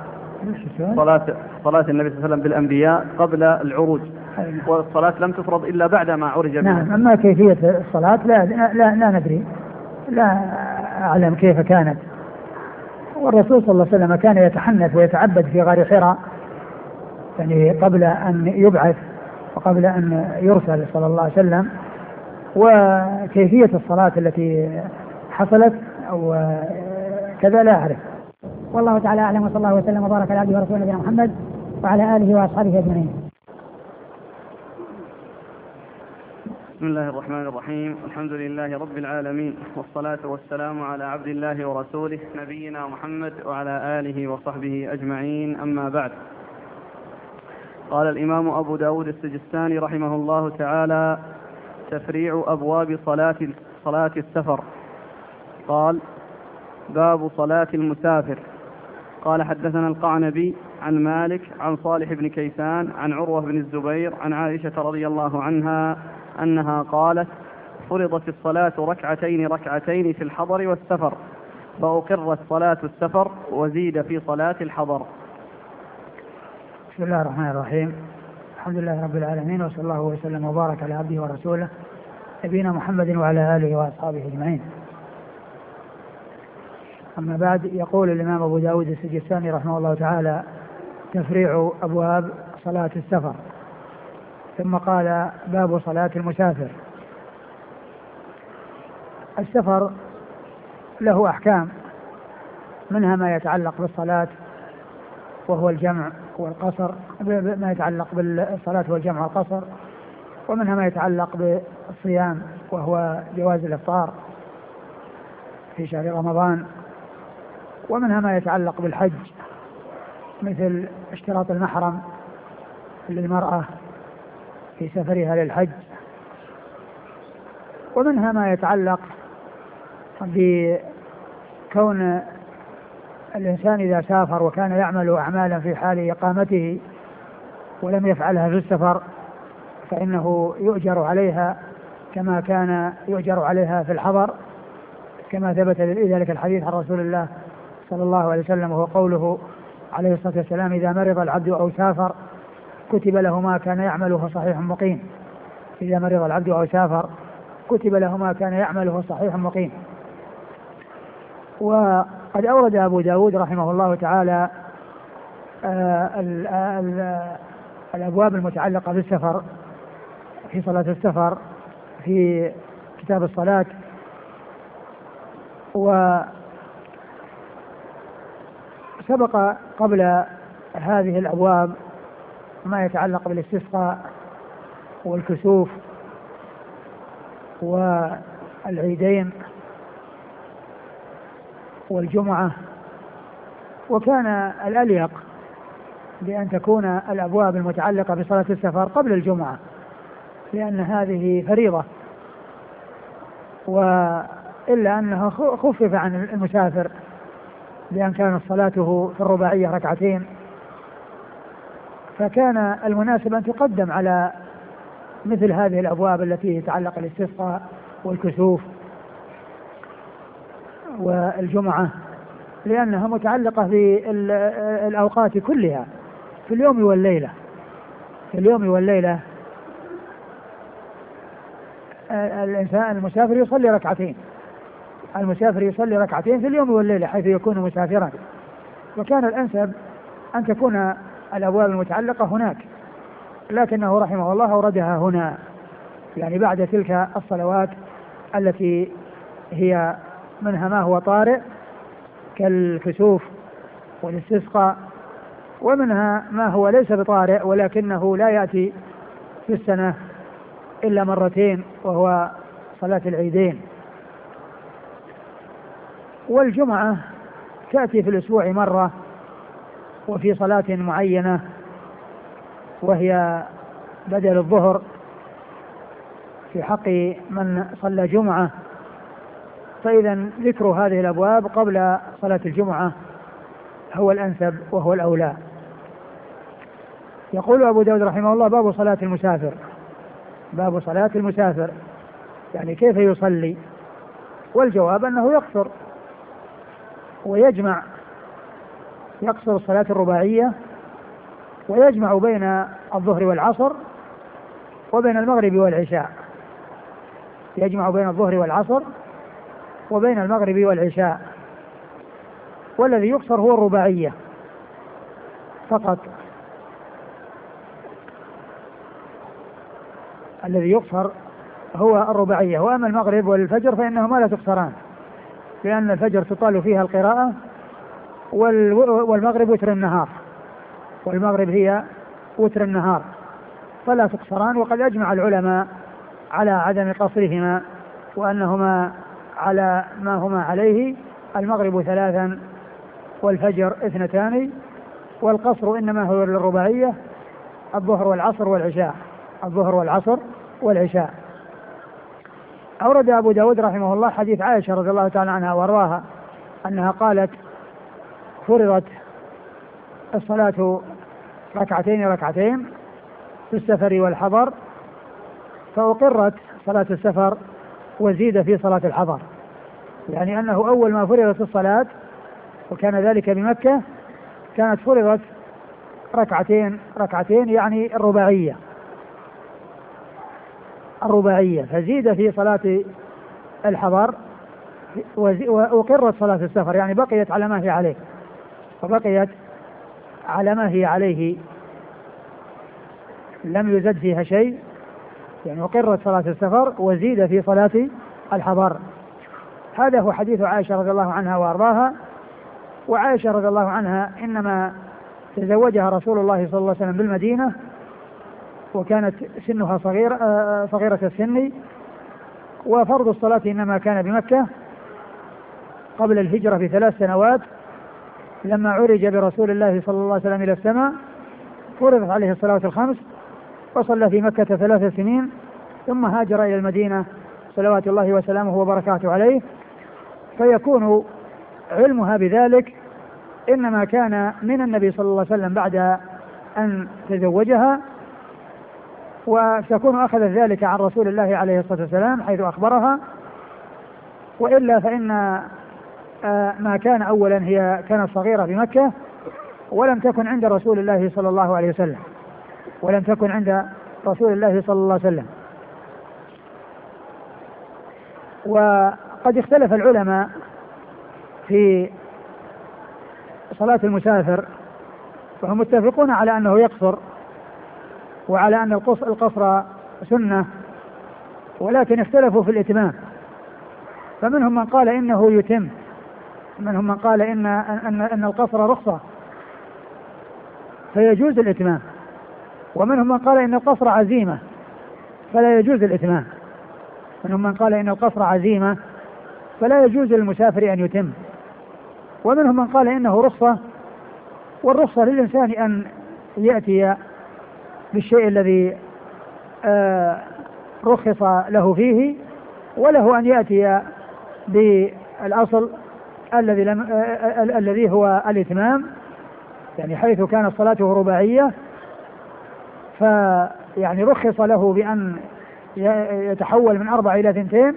صلاة النبي صلى الله عليه وسلم بالأنبياء قبل العروج، والصلاة لم تفرض إلا بعد ما عرج بها. نعم، أما كيفية الصلاة لا ندري، لا أعلم كيف كانت. والرسول صلى الله عليه وسلم كان يتحنث ويتعبد في غار حراء يعني قبل أن يبعث وقبل أن يرسل صلى الله عليه وسلم، وكيفية الصلاة التي حصلت أو كذا لا أعرف. والله تعالى أعلم، وصلى الله وسلم وبارك على عبده ورسوله نبينا محمد وعلى آله وأصحابه أجمعين. بسم الله الرحمن الرحيم. الحمد لله رب العالمين، والصلاة والسلام على عبد الله ورسوله نبينا محمد وعلى آله وصحبه أجمعين، أما بعد. قال الإمام أبو داود السجستاني رحمه الله تعالى: تفريع أبواب صلاة السفر. قال: باب صلاة المسافر. قال: حدثنا القعنبي عن مالك عن صالح بن كيسان عن عروة بن الزبير عن عائشة رضي الله عنها أنها قالت: فرضت الصلاة ركعتين في الحضر والسفر، فأقرت صلاة السفر وزيد في صلاة الحضر. بسم الله الرحمن الرحيم. الحمد لله رب العالمين، وصلى الله وسلم وبارك على عبده ورسوله نبينا محمد وعلى آله وأصحابه أجمعين. أما بعد، يقول الإمام أبو داود السجستاني رحمه الله تعالى: تفريع أبواب صلاة السفر. ثم قال: باب صلاة المسافر. السفر له أحكام، منها ما يتعلق بالصلاة وهو الجمع والقصر، ما يتعلق بالصلاة والجمع والقصر، ومنها ما يتعلق بالصيام وهو جواز الإفطار في شهر رمضان، ومنها ما يتعلق بالحج مثل اشتراط المحرم للمرأة في سفرها للحج، ومنها ما يتعلق بكون الإنسان إذا سافر وكان يعمل أعمالا في حال إقامته ولم يفعلها في السفر فإنه يؤجر عليها كما كان يؤجر عليها في الحضر، كما ثبت ذلك الحديث عن رسول الله صلى الله عليه وسلم، وهو قوله عليه الصلاة والسلام: إذا مرض العبد أو سافر كتب له ما كان يعمله صحيح مقيم. إذا مرض العبد أو سافر كتب له ما كان يعمله صحيح مقيم. وقد أورد أبو داود رحمه الله تعالى الأبواب المتعلقة بالسفر في صلاة السفر في كتاب الصلاة. وسبق قبل هذه الأبواب ما يتعلق بالاستسقاء والكسوف والعيدين والجمعة، وكان الأليق بأن تكون الأبواب المتعلقة بصلاة السفر قبل الجمعة، لأن هذه فريضة، وإلا أنها خفف عن المسافر بأن كانت صلاته في الرباعية ركعتين، فكان المناسب أن تقدم على مثل هذه الأبواب التي تتعلق بالاستسقاء والكسوف والجمعة، لأنها متعلقة بالأوقات كلها في اليوم والليلة. في اليوم والليلة الإنسان المسافر يصلي ركعتين، المسافر يصلي ركعتين في اليوم والليلة حيث يكون مسافرا، وكان الأنسب أن تكون الأبواب المتعلقة هناك، لكنه رحمه الله أوردها هنا، يعني بعد تلك الصلوات التي هي منها ما هو طارئ كالكسوف والاستسقاء، ومنها ما هو ليس بطارئ ولكنه لا يأتي في السنة إلا مرتين، وهو صلاة العيدين. والجمعة تأتي في الأسبوع مرة وفي صلاة معينة وهي بدل الظهر في حق من صلى جمعة، فإذا ذكر هذه الأبواب قبل صلاة الجمعة هو الأنسب وهو الأولى. يقول أبو داود رحمه الله: باب صلاة المسافر. باب صلاة المسافر يعني كيف يصلي؟ والجواب أنه يقصر ويجمع، يقصر الصلاة الرباعية ويجمع بين الظهر والعصر وبين المغرب والعشاء، يجمع بين الظهر والعصر وبين المغرب والعشاء، والذي يقصر هو الرباعية فقط. الذي يقصر هو الرباعية، وأما المغرب والفجر فإنهما لا تقصران، لأن الفجر تطال فيها القراءة والمغرب وتر النهار، والمغرب هي وتر النهار، فلا تقصران. وقد أجمع العلماء على عدم قصرهما، وأنهما على ما هما عليه، المغرب 3 والفجر 2، والقصر إنما هو للرباعية، الظهر والعصر والعشاء، الظهر والعصر والعشاء. أورد أبو داود رحمه الله حديث عائشة رضي الله تعالى عنها وارضاها أنها قالت: فرضت الصلاة 2 في السفر والحضر، فأقرت صلاة السفر وزيد في صلاة الحضر، يعني أنه أول ما فرضت الصلاة وكان ذلك بمكة كانت فرضت 2 يعني الرباعية، فزيد في صلاة الحضر وأقرت صلاة السفر، يعني بقيت على ما هي عليه، فبقيت على ما هي عليه لم يزد فيها شيء، يعني أقرت صلاة السفر وزيد في صلاة الحضر. هذا هو حديث عائشة رضي الله عنها وأرضاها. وعائشة رضي الله عنها إنما تزوجها رسول الله صلى الله عليه وسلم بالمدينة، وكانت سنها صغيرة السن، وفرض الصلاة إنما كان بمكة قبل الهجرة ب3 سنوات، لما عرج برسول الله صلى الله عليه وسلم إلى السماء فرضت عليه الصلاة 5، وصلى في مكة 3 سنين، ثم هاجر إلى المدينة صلوات الله وسلامه وبركاته عليه. فيكون علمها بذلك إنما كان من النبي صلى الله عليه وسلم بعد أن تزوجها، وتكون أخذت ذلك عن رسول الله عليه الصلاة والسلام حيث أخبرها، وإلا فإن ما كان أولا هي كانت صغيرة بمكة ولم تكن عند رسول الله صلى الله عليه وسلم، ولم تكن عند رسول الله صلى الله عليه وسلم. وقد اختلف العلماء في صلاة المسافر، وهم متفقون على أنه يقصر وعلى أن القصر سنة، ولكن اختلفوا في الإتمام، فمنهم من قال إنه يتم، منهم من قال إن القصر رخصة فيجوز الإتمام، ومنهم من قال إن القصر عزيمة فلا يجوز الإتمام، منهم من قال إن القصر عزيمة فلا يجوز للمسافر أن يتم، ومنهم من قال إنه رخصة، والرخصة للإنسان أن يأتي بالشيء الذي رخص له فيه، وله أن يأتي بالأصل الذي هو الإتمام، يعني حيث كانت صلاته رباعية فيعني رخص له بأن يتحول من 4 إلى 2.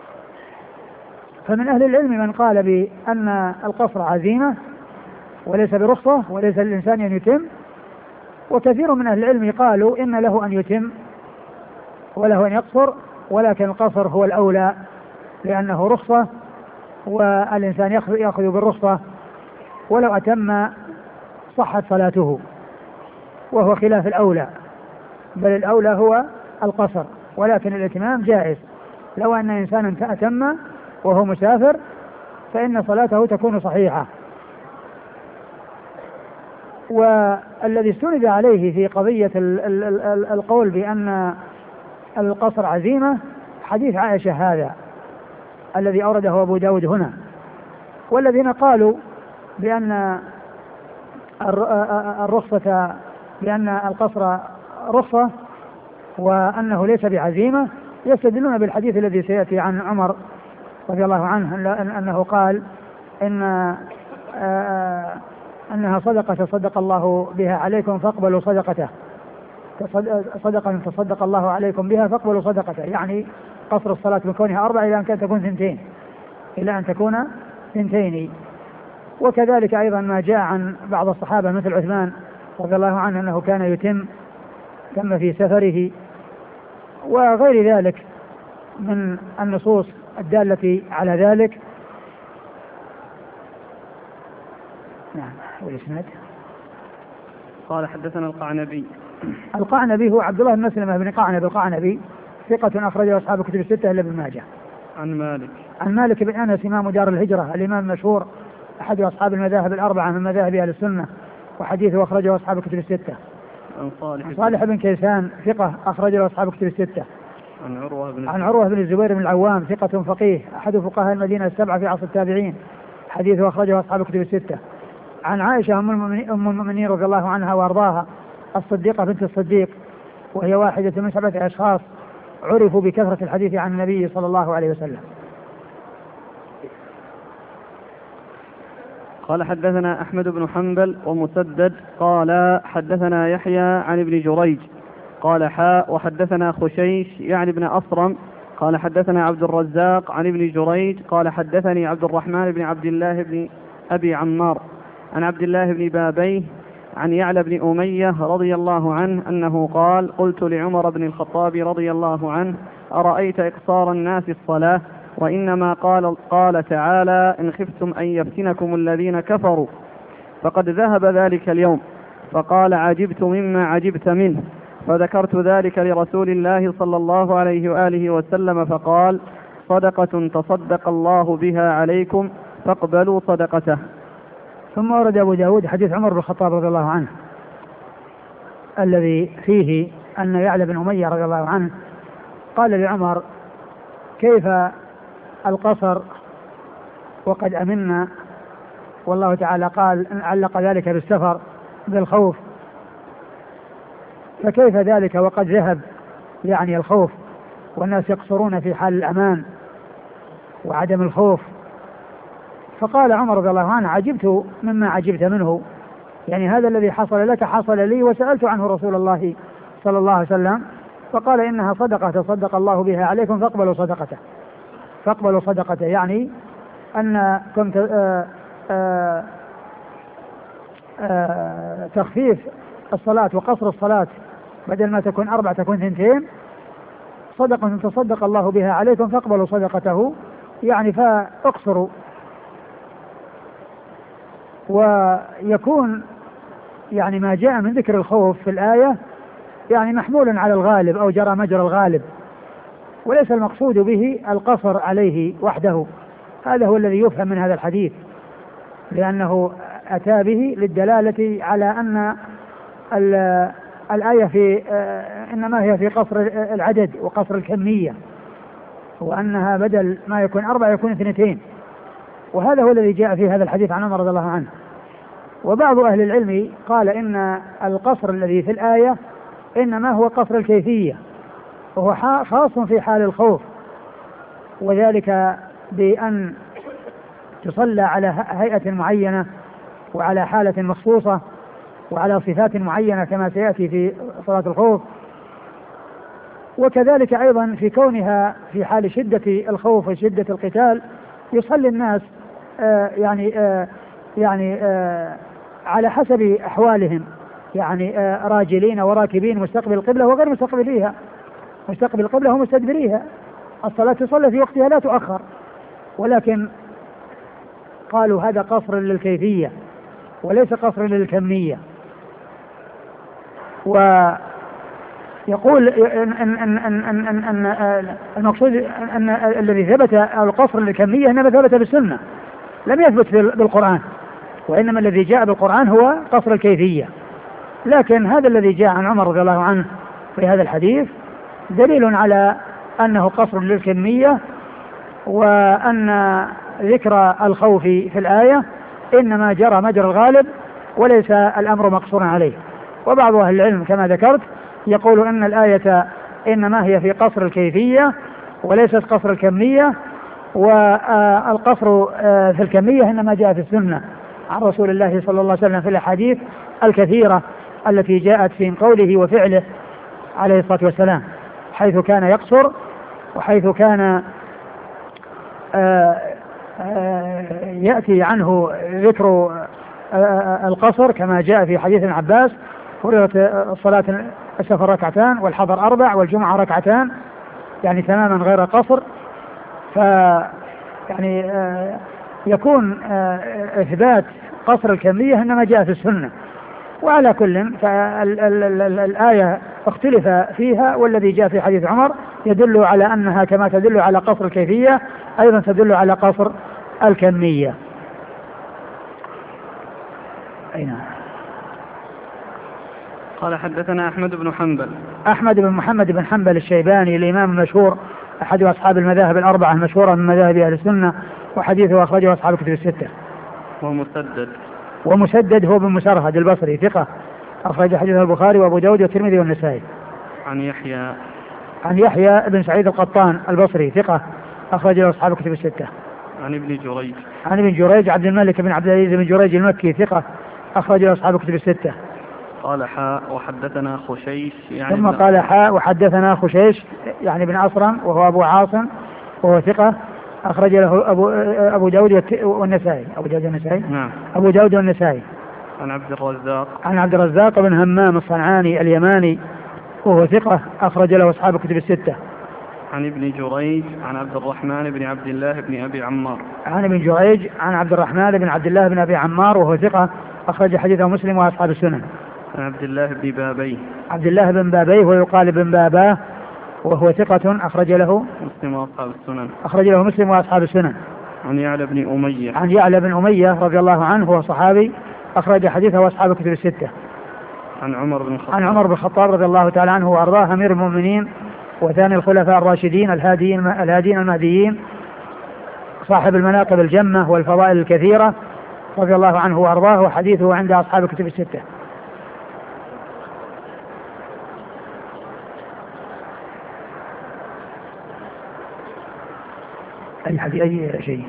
فمن أهل العلم من قال بأن القصر عزيمة وليس برخصة وليس للإنسان أن يتم، وكثير من أهل العلم قالوا إن له أن يتم وله أن يقصر، ولكن القصر هو الأولى لأنه رخصة، والإنسان يأخذ بالرخصة، ولو أتم صحت صلاته، وهو خلاف الأولى، بل الأولى هو القصر، ولكن الاتمام جائز. لو أن إنسانا أتم وهو مسافر فإن صلاته تكون صحيحة. والذي استند عليه في قضية القول بأن القصر عزيمة حديث عائشة هذا الذي أورده أبو داود هنا، والذين قالوا بأن الرخصة بأن القصر رخصة وأنه ليس بعزيمة يستدلون بالحديث الذي سيأتي عن عمر رضي الله عنه أنه قال أنها صدقة تصدق الله بها عليكم فاقبلوا صدقته، صدقة تصدق الله عليكم بها فاقبلوا صدقته، يعني قصر الصلاة من كونها 4 إلى أن تكون 2، إلى أن تكون 2. وكذلك أيضا ما جاء عن بعض الصحابة مثل عثمان رضي الله عنه أنه كان يتم في سفره، وغير ذلك من النصوص الدالة على ذلك. نعم. والإسناد قال حدثنا القعنبي هو عبد الله بن مسلمة بن قعنب القعنبي، ثقة أخرجه أصحاب الكتب 6 إلا ابن ماجه. عن مالك بن أنس إمام دار الهجرة الإمام المشهور أحد أصحاب المذاهب الأربعة من مذاهب أهل السنة، وحديثه أخرجه أصحاب الكتب 6. عن صالح بن كيسان ثقة أخرجه أصحاب الكتب 6. عن عروة بن الزبير بن العوام ثقة فقيه أحد فقهاء المدينة السبعة في عصر التابعين، حديثه أخرجه أصحاب الكتب الستة. عن عائشة أم المؤمنين رضي الله عنها وأرضاها الصديقة بنت الصديق، وهي واحدة من 7 أشخاص عرفوا بكثرة الحديث عن النبي صلى الله عليه وسلم. قال حدثنا أحمد بن حنبل ومسدد قال حدثنا يحيى عن ابن جريج قال وحدثنا خشيش يعني ابن أصرم قال حدثنا عبد الرزاق عن ابن جريج قال حدثني عبد الرحمن بن عبد الله بن أبي عمار عن عبد الله بن بابيه عن يعلى بن أمية رضي الله عنه أنه قال قلت لعمر بن الخطاب رضي الله عنه أرأيت إقصار الناس الصلاة وإنما قال تعالى إن خفتم أن يفتنكم الذين كفروا فقد ذهب ذلك اليوم. فقال عجبت مما عجبت منه، فذكرت ذلك لرسول الله صلى الله عليه وآله وسلم فقال صدقة تصدق الله بها عليكم فاقبلوا صدقته. ثم ورد أبو داود حديث عمر بن الخطاب رضي الله عنه الذي فيه أن يعلى بن أمية رضي الله عنه قال لعمر كيف القصر وقد أمنا، والله تعالى قال علق ذلك بالسفر بالخوف، فكيف ذلك وقد ذهب يعني الخوف والناس يقصرون في حال الأمان وعدم الخوف. فقال عمر رضي الله عنه عجبت مما عجبت منه، يعني هذا الذي حصل لك حصل لي وسألت عنه رسول الله صلى الله عليه وسلم فقال إنها صدقة تصدق الله بها عليكم فاقبلوا صدقته. فاقبلوا صدقته يعني أنكم تخفيف الصلاة وقصر الصلاة بدل ما تكون 4 تكون 2، صدقة تصدق الله بها عليكم فاقبلوا صدقته، يعني فاقصروا. ويكون يعني ما جاء من ذكر الخوف في الآية يعني محمول على الغالب أو جرى مجرى الغالب، وليس المقصود به القصر عليه وحده. هذا هو الذي يفهم من هذا الحديث، لأنه أتى به للدلالة على أن الآية إنما هي في قصر العدد وقصر الكمية، وأنها بدل ما يكون 4 يكون 2، وهذا هو الذي جاء في هذا الحديث عن عمر رضي الله عنه. وبعض أهل العلم قال إن القصر الذي في الآية إنما هو قصر الكيفية، وهو خاص في حال الخوف، وذلك بأن تصلى على هيئة معينة وعلى حالة مخصوصة وعلى صفات معينة كما سيأتي في صلاة الخوف، وكذلك أيضا في كونها في حال شدة الخوف وشدة القتال يصلي الناس على حسب أحوالهم، يعني راجلين وراكبين، مستقبل القبلة وغير مستقبليها، مستقبل القبلة ومستدبريها. الصلاة تصلى في وقتها لا تؤخر، ولكن قالوا هذا قصر للكيفية وليس قصر للكمية. ويقول أن المقصود أن الذي ثبت القصر للكمية إنما ثبت بالسنة لم يثبت بالقرآن، وإنما الذي جاء بالقرآن هو قصر الكيفية. لكن هذا الذي جاء عن عمر رضي الله عنه في هذا الحديث دليل على أنه قصر للكمية، وأن ذكر الخوف في الآية إنما جرى مجرى الغالب وليس الأمر مقصورا عليه. وبعض أهل العلم كما ذكرت يقول أن الآية إنما هي في قصر الكيفية وليست قصر الكمية، والقصر في الكمية إنما جاء في السنة عن رسول الله صلى الله عليه وسلم في الأحاديث الكثيرة التي جاءت في قوله وفعله عليه الصلاة والسلام، حيث كان يقصر وحيث كان يأتي عنه ذكر القصر كما جاء في حديث ابن عباس فرضت الصلاة السفر 2 والحضر 4 والجمعة 2 يعني تماما غير قصر. يعني يكون إثبات قصر الكمية إنما جاء في السنة. وعلى كل فالآية اختلف فيها، والذي جاء في حديث عمر يدل على أنها كما تدل على قصر الكيفية أيضا تدل على قصر الكمية. قال حدثنا أحمد بن حنبل. أحمد بن محمد بن حنبل الشيباني الإمام المشهور أحد أصحاب المذاهب الأربعة المشهورة من مذاهب أهل السنة، وحديثه أخرجه أصحاب الكتب الستة. ومسدد هو بن مسرهد البصري ثقة، أخرج حديثه البخاري وأبو داود والترمذي والنسائي. عن يحيى بن سعيد القطان البصري ثقة، أخرج له أصحاب الكتب الستة. عن ابن جريج عبد الملك بن عبد العزيز بن جريج المكي ثقة، أخرج له أصحاب الكتب الستة. قال حاء وحدثنا خشيش ثم قال حاء وحدثنا خشيش يعني بن أصرم وهو أبو عاصم وهو ثقة، أخرج له أبو داود والنسائي. نعم. أبو داود والنسائي. عن عبد الرزاق بن همام الصنعاني اليماني وهو ثقة، أخرج له أصحاب الكتب الستة. عن ابن جريج عن عبد الرحمن بن عبد الله بن أبي عمار. عن ابن جريج عن عبد الرحمن بن عبد الله بن أبي عمار وهو ثقة، أخرج حديثه مسلم وأصحاب السنن. عن عبد الله بن بابيه ويقال بن باباه وهو ثقة، أخرج له مسلم وأصحاب السنن. عن يعلى بن أمية رضي الله عنه وهو صحابي، أخرج حديثه وأصحاب الكتب الستة. عن عمر بن الخطاب رضي الله تعالى عنه وأرضاه، أمير المؤمنين وثاني الخلفاء الراشدين الهادين المهديين، صاحب المناقب الجمة والفضائل الكثيرة، رضي الله عنه وأرضاه، وحديثه عند أصحاب الكتب الستة. أي شيء.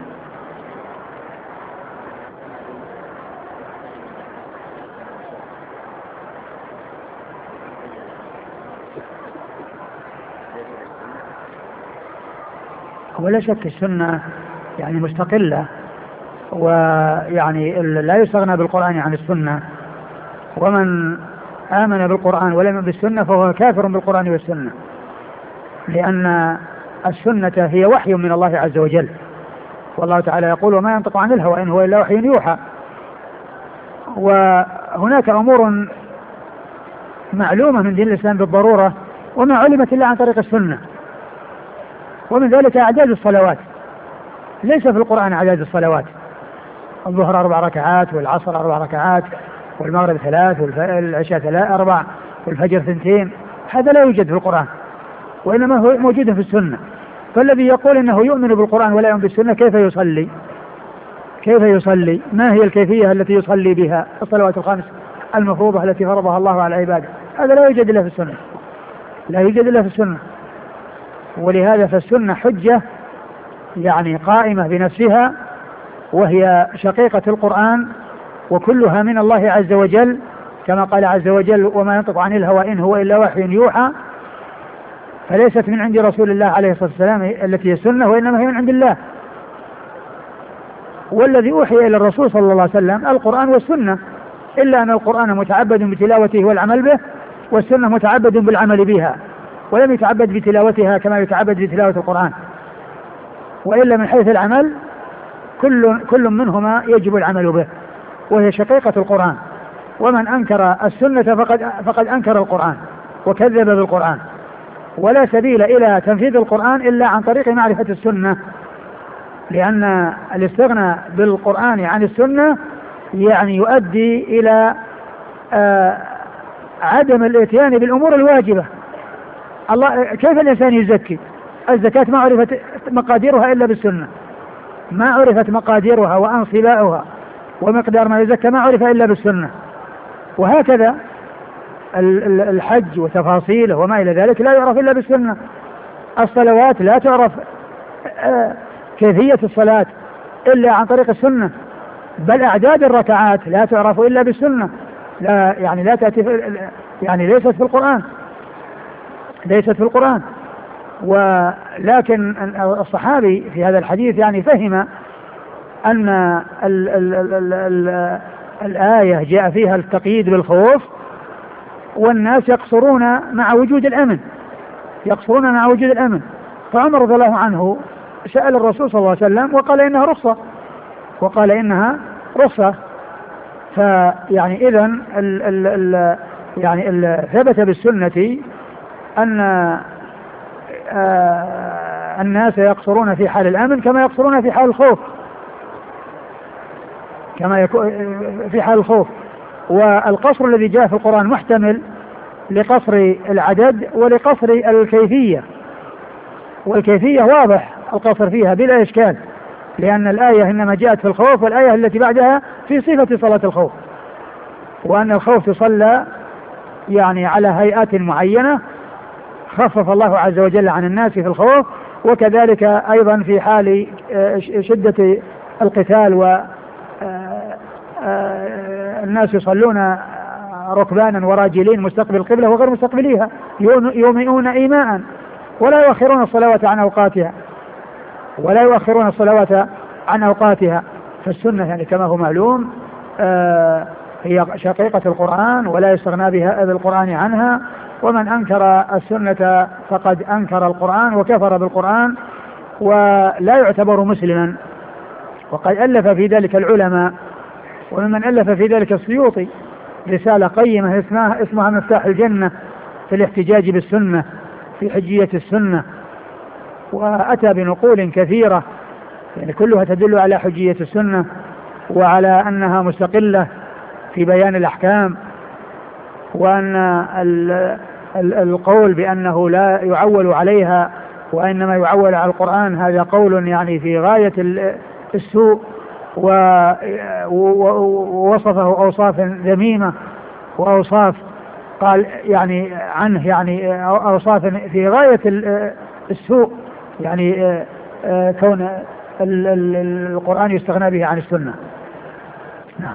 ولا شك السنة يعني مستقلة، ويعني لا يستغنى بالقرآن عن السنة، ومن آمن بالقرآن ولم يؤمن بالسنة فهو كافر بالقرآن والسنة، لأن السنة هي وحي من الله عز وجل، والله تعالى يقول وما ينطق عن الهوى إن هو إلا وحي يوحى. وهناك أمور معلومة من دين الإسلام بالضرورة وما علمت إلا عن طريق السنة، ومن ذلك أعداد الصلوات، ليس في القرآن أعداد الصلوات، الظهر 4 ركعات والعصر 4 ركعات والمغرب 3 والعشاء 4 والفجر 2، هذا لا يوجد في القرآن، وإنما هو موجود في السنة. فالذي يقول إنه يؤمن بالقرآن ولا يؤمن بالسنة كيف يصلي؟ ما هي الكيفية التي يصلي بها الصلوات الخمس المفروضة التي فرضها الله على عباده؟ هذا لا يوجد إلا في السنة. ولهذا فالسنة حجة يعني قائمة بنفسها، وهي شقيقة القرآن، وكلها من الله عز وجل، كما قال عز وجل وما ينطق عن الهوى إن هو إلا وحي يوحى، فليست من عند رسول الله عليه الصلاة والسلام التي هي السنة، وإنما هي من عند الله. والذي أوحي إلى الرسول صلى الله عليه وسلم القرآن والسنة، إلا أن القرآن متعبد بتلاوته والعمل به، والسنة متعبد بالعمل بها، ولم يتعبد بتلاوتها كما يتعبد بتلاوة القرآن. وإلا من حيث العمل كل منهما يجب العمل به، وهي شقيقة القرآن. ومن أنكر السنة فقد أنكر القرآن وكذب بالقرآن، ولا سبيل إلى تنفيذ القرآن إلا عن طريق معرفة السنة، لأن الاستغناء بالقرآن عن السنة يعني يؤدي إلى عدم الاتيان بالأمور الواجبة. كيف الإنسان يزكي؟ الزكاة ما عرفت مقاديرها إلا بالسنة، ما عرفت مقاديرها وأنصباؤها ومقدار ما يزكى ما عرف إلا بالسنة. وهكذا الحج وتفاصيله وما إلى ذلك لا يعرف إلا بالسنة. الصلوات لا تعرف كيفية الصلاة إلا عن طريق السنة، بل أعداد الركعات لا تعرف إلا بالسنة، لا تأتي يعني ليست في القرآن. ولكن الصحابي في هذا الحديث يعني فهم أن الآية جاء فيها التقييد بالخوف، والناس يقصرون مع وجود الأمن. فعمر رضي الله عنه سأل الرسول صلى الله عليه وسلم وقال إنها رخصة. فيعني إذن ثبت بالسنة أن الناس يقصرون في حال الأمن كما يقصرون في حال الخوف، والقصر الذي جاء في القرآن محتمل لقصر العدد ولقصر الكيفية، والكيفية واضح القصر فيها بلا إشكال، لأن الآية إنما جاءت في الخوف، والآية التي بعدها في صفة صلاة الخوف، وأن الخوف تصلى يعني على هيئات معينة خفف الله عز وجل عن الناس في الخوف، وكذلك أيضا في حال شدة القتال والناس يصلون ركبانا وراجلين مستقبل القبلة وغير مستقبليها يومئون إيماء ولا يؤخرون الصلوات عن أوقاتها فالسنة يعني كما هو معلوم هي شقيقة القرآن ولا يستغنى بها بالقرآن عنها، ومن أنكر السنة فقد أنكر القرآن وكفر بالقرآن ولا يعتبر مسلما. وقد ألف في ذلك العلماء، وممن ألف في ذلك السيوطي رسالة قيمة اسمها مفتاح الجنة في الاحتجاج بالسنة في حجية السنة، وأتى بنقول كثيرة يعني كلها تدل على حجية السنة وعلى أنها مستقلة في بيان الأحكام، وأن القول بأنه لا يعول عليها وإنما يعول على القرآن هذا قول يعني في غاية السوء، ووصفه أوصاف ذميمة وأوصاف قال يعني عنه يعني أوصاف في غاية السوء، يعني كون القرآن يستغنى به عن السنة. نعم.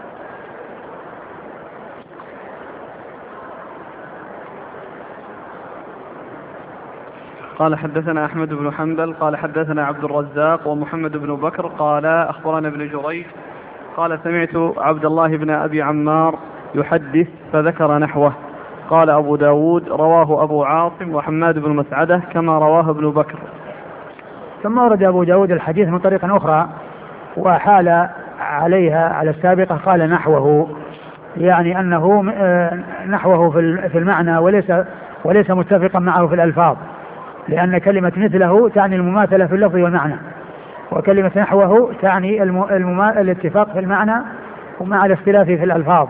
قال حدثنا أحمد بن حنبل قال حدثنا عبد الرزاق ومحمد بن بكر قال أخبرنا ابن جريج قال سمعت عبد الله بن أبي عمار يحدث فذكر نحوه. قال أبو داود رواه أبو عاصم وحماد بن مسعدة كما رواه ابن بكر. ثم ورد أبو داود الحديث من طريق أخرى وحال عليها على السابقة قال نحوه، يعني أنه نحوه في المعنى وليس متفقا معه في الألفاظ، لأن كلمة مثله تعني المماثلة في اللفظ والمعنى، وكلمة نحوه تعني الاتفاق في المعنى ومع الاختلاف في الألفاظ.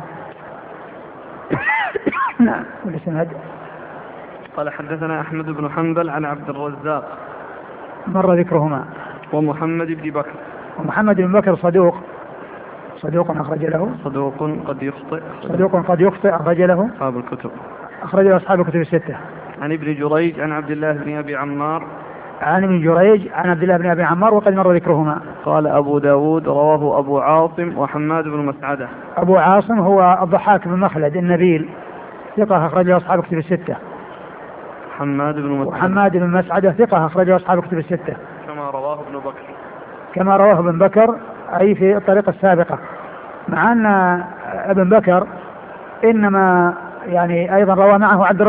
نعم. قال حدثنا أحمد بن حنبل عن عبد الرزاق مر ذكرهما ومحمد بن بكر. ومحمد بن بكر صدوق أخرج له صدوق قد يخطئ أخرج له أصحاب الكتب الستة. عن ابن جريج عن عبد الله بن أبي عمار عن ابن جريج عن عبد الله بن أبي عمار وقد مر ذكرهما. قال أبو داود رواه أبو عاصم وحماد بن مسعدة. أبو عاصم هو الضحاك بن مخلد النبيل ثقة أخرجه أصحاب الكتب الستة. حماد بن مسعدة ثقة أخرجه أصحاب الكتب الستة. كما رواه ابن بكر أي في الطريقة السابقة، مع أن ابن بكر إنما يعني أيضا روى معه عبد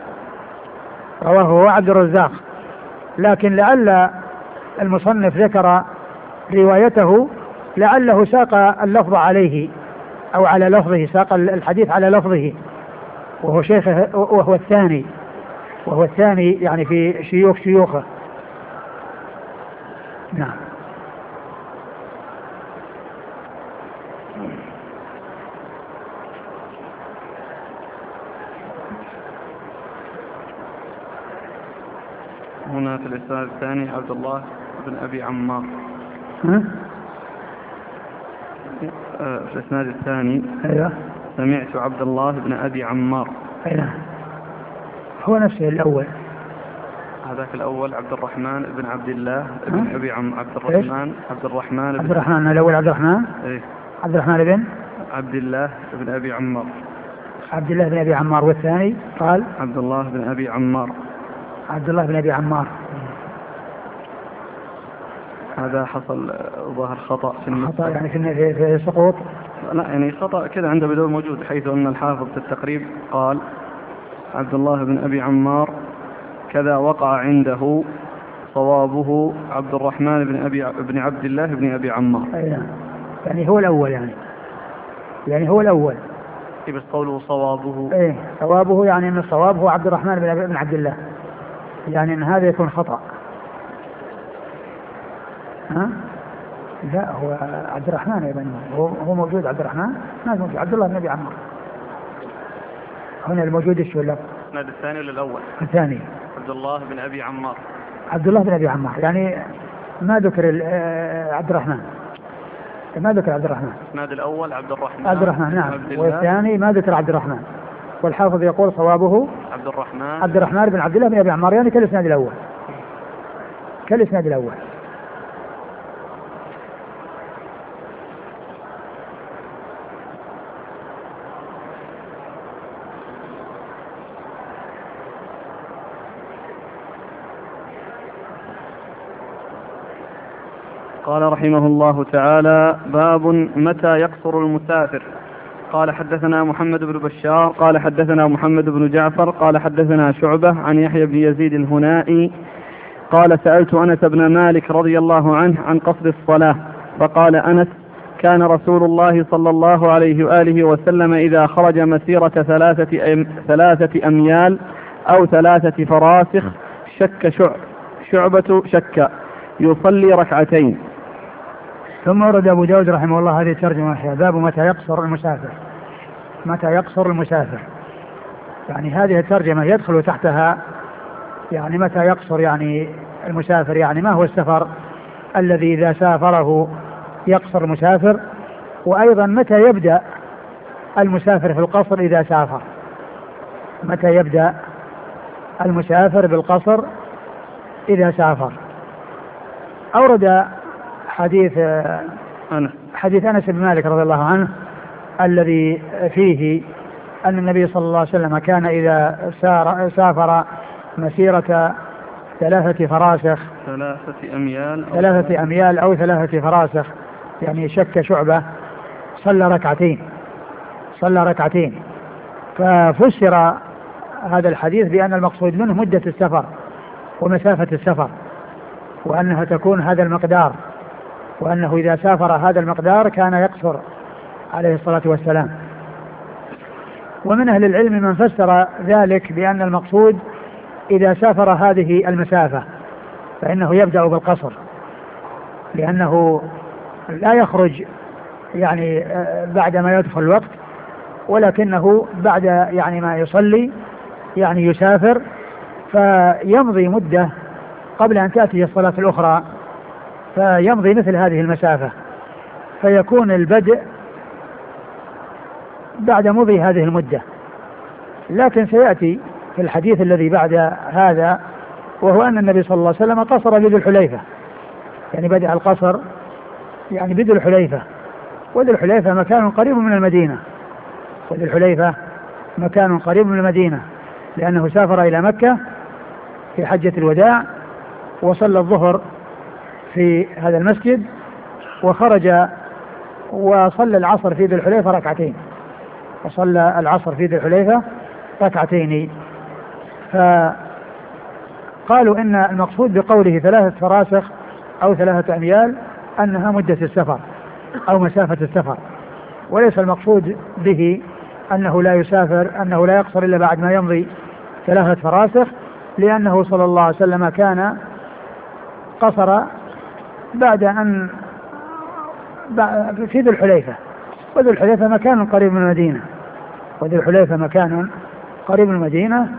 الرزاق، لكن لعل المصنف ذكر روايته لعله ساق اللفظ عليه أو على لفظه، ساق الحديث على لفظه، وهو شيخه وهو الثاني يعني في شيوخه. نعم. هنا في الإسناد الثاني عبد الله بن أبي عمار. في الإسناد الثاني أيوة. سمعت عبد الله بن أبي عمار. أيوة. هو نفسه الأول. هذاك الأول عبد الرحمن بن عبد الله بن أبي عبد الرحمن الأول عبد الرحمن. إيه؟ عبد الرحمن بن عبد الله بن أبي عمار. والثاني قال عبد الله بن أبي عمار. هذا حصل ظاهر خطأ في خطأ يعني في سقوط. لا يعني خطأ كذا عنده بدون موجود، حيث أن الحافظ في التقريب قال عبد الله بن أبي عمار كذا وقع عنده صوابه عبد الرحمن بن عبد الله بن أبي عمار. يعني هو الأول يعني هو الأول. بس قوله صوابه صوابه يعني أن الصواب هو عبد الرحمن بن عبد الله، يعني أن هذا يكون خطأ. لا هو عبد الرحمن يا بني، هو موجود عبد الرحمن، ما موجود عبد الله بن أبي عمار. هنا الموجود ايش ولا؟ الإسناد الثاني ولا الأول؟ الثاني. عبد الله بن أبي عمار. عبد الله بن أبي عمار، يعني ما ذكر عبد الرحمن، ما ذكر عبد الرحمن. الإسناد الأول عبد الرحمن. عبد الرحمن نعم، والثاني ما ذكر عبد الرحمن، والحافظ يقول صوابه عبد الرحمن بن عبد الله بن أبي عمار، يعني كالإسناد الأول، كالإسناد الأول. قال رحمه الله تعالى: باب متى يقصر المسافر. قال حدثنا محمد بن بشار قال حدثنا محمد بن جعفر قال حدثنا شعبة عن يحيى بن يزيد الهنائي قال: سألت أنس بن مالك رضي الله عنه عن قصر الصلاة، فقال أنس: كان رسول الله صلى الله عليه وآله وسلم إذا خرج مسيرة 3 أميال أو 3 فراسخ شعبة شك يصلي ركعتين. ثم ورد أبو داود رحمه الله هذه الترجمة: باب متى يقصر المسافر. متى يقصر المسافر، يعني هذه الترجمة يدخل تحتها يعني متى يقصر يعني المسافر، يعني ما هو السفر الذي إذا سافره يقصر المسافر، وأيضا متى يبدأ المسافر في القصر إذا سافر، متى يبدأ المسافر بالقصر إذا سافر. أورد حديث أنس بن مالك رضي الله عنه الذي فيه أن النبي صلى الله عليه وسلم كان إذا سافر مسيرة 3 فراسخ 3 أميال أو 3 فراسخ، يعني شك شعبة، صلى ركعتين. ففسر هذا الحديث بأن المقصود منه مدة السفر ومسافة السفر، وأنها تكون هذا المقدار، وأنه إذا سافر هذا المقدار كان يقصر عليه الصلاة والسلام. ومن أهل العلم من فسر ذلك بأن المقصود إذا سافر هذه المسافة فإنه يبدأ بالقصر، لأنه لا يخرج يعني بعد ما يدخل الوقت، ولكنه بعد يعني ما يصلي يعني يسافر، فيمضي مدة قبل أن تأتي الصلاة الأخرى، فيمضي مثل هذه المسافة، فيكون البدء بعد مضي هذه المدة. لكن سيأتي في الحديث الذي بعد هذا، وهو أن النبي صلى الله عليه وسلم قصر بذي الحليفة، يعني بدأ القصر يعني بذي الحليفة، وذي الحليفة مكان قريب من المدينة، وذي الحليفة مكان قريب من المدينة، لأنه سافر إلى مكة في حجة الوداع وصلى الظهر في هذا المسجد، وخرج وصلى العصر في ذي الحليفة ركعتين، وصلى العصر في ذي الحليفة ركعتين. فقالوا إن المقصود بقوله 3 فراسخ أو 3 أميال أنها مدة السفر أو مسافة السفر، وليس المقصود به أنه لا يسافر، أنه لا يقصر إلا بعد ما يمضي 3 فراسخ، لأنه صلى الله عليه وسلم كان قصر بعد أن في ذي الحليفة، وذي الحليفة مكان قريب من المدينة، وذي الحليفة مكان قريب من المدينة.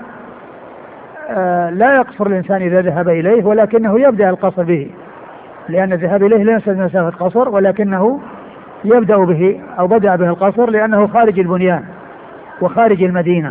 لا يقصر الإنسان إذا ذهب إليه، ولكنه يبدأ القصر به، لأن الذهاب إليه ليس مسافة قصر، ولكنه يبدأ به أو بدأ به القصر لأنه خارج البنيان وخارج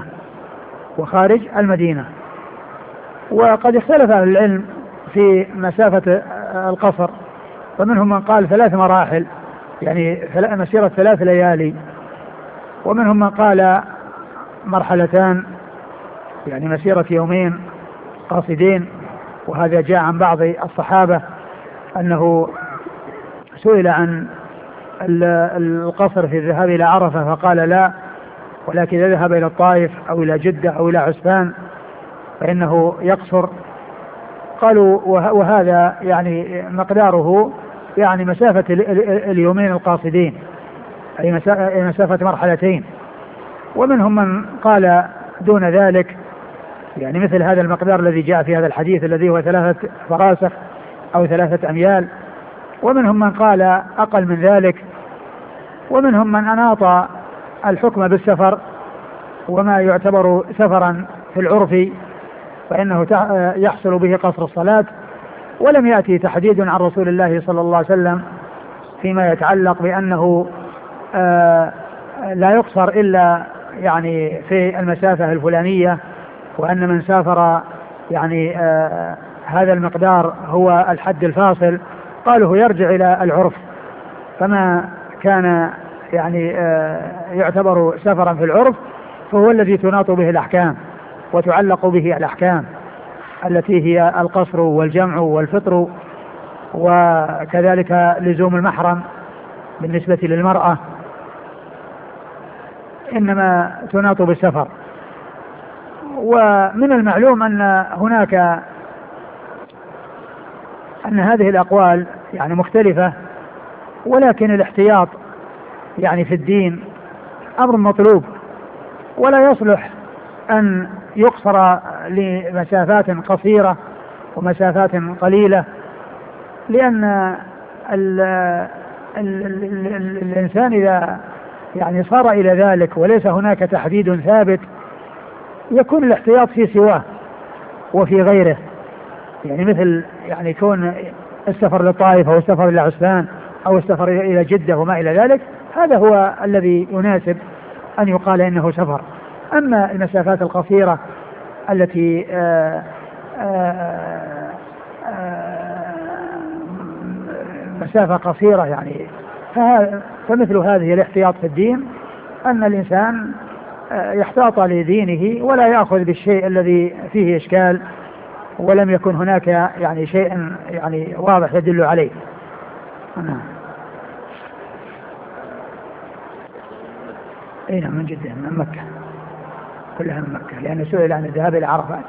المدينة. وقد اختلف أهل العلم في مسافة القصر، فمنهم من قال 3 مراحل، يعني مسيرة 3 ليالي، ومنهم من قال 2 مرحلتان، يعني مسيرة 2 يومين قاصدين. وهذا جاء عن بعض الصحابة أنه سئل عن القصر في الذهاب إلى عرفة فقال لا، ولكن إذا ذهب إلى الطائف أو إلى جدة أو إلى عسفان فإنه يقصر. قالوا وهذا يعني مقداره يعني مسافة 2 يومين القاصدين، أي مسافة 2 مرحلتين. ومنهم من قال دون ذلك، يعني مثل هذا المقدار الذي جاء في هذا الحديث الذي هو 3 فراسخ أو 3 أميال. ومنهم من قال أقل من ذلك. ومنهم من أناط الحكم بالسفر وما يعتبر سفرا في العرف فإنه يحصل به قصر الصلاة. ولم يأتي تحديد عن رسول الله صلى الله عليه وسلم فيما يتعلق بأنه لا يقصر إلا يعني في المسافة الفلانية، وأن من سافر يعني هذا المقدار هو الحد الفاصل. قالوا يرجع إلى العرف، فما كان يعني يعتبر سفرا في العرف فهو الذي تناط به الأحكام وتعلق به الأحكام التي هي القصر والجمع والفطر، وكذلك لزوم المحرم بالنسبة للمرأة إنما تناط بالسفر. ومن المعلوم أن هذه الأقوال يعني مختلفة، ولكن الاحتياط يعني في الدين أمر مطلوب، ولا يصلح أن يقصر لمسافات قصيرة ومسافات قليلة، لأن الإنسان إذا يعني صار إلى ذلك وليس هناك تحديد ثابت يكون الاحتياط في سواه وفي غيره. يعني مثل يعني يكون السفر للطائف أو السفر إلى عسفان أو السفر إلى جدة وما إلى ذلك، هذا هو الذي يناسب أن يقال إنه سفر. أما المسافات القصيرة التي مسافة قصيرة يعني فمثل هذه الاحتياط في الدين أن الإنسان يحتاط لدينه ولا يأخذ بالشيء الذي فيه إشكال ولم يكن هناك يعني شيء يعني واضح يدل عليه. أين من جدة من مكة، كلها من مكة، لأنه سئل عن الذهاب إلى عرفات.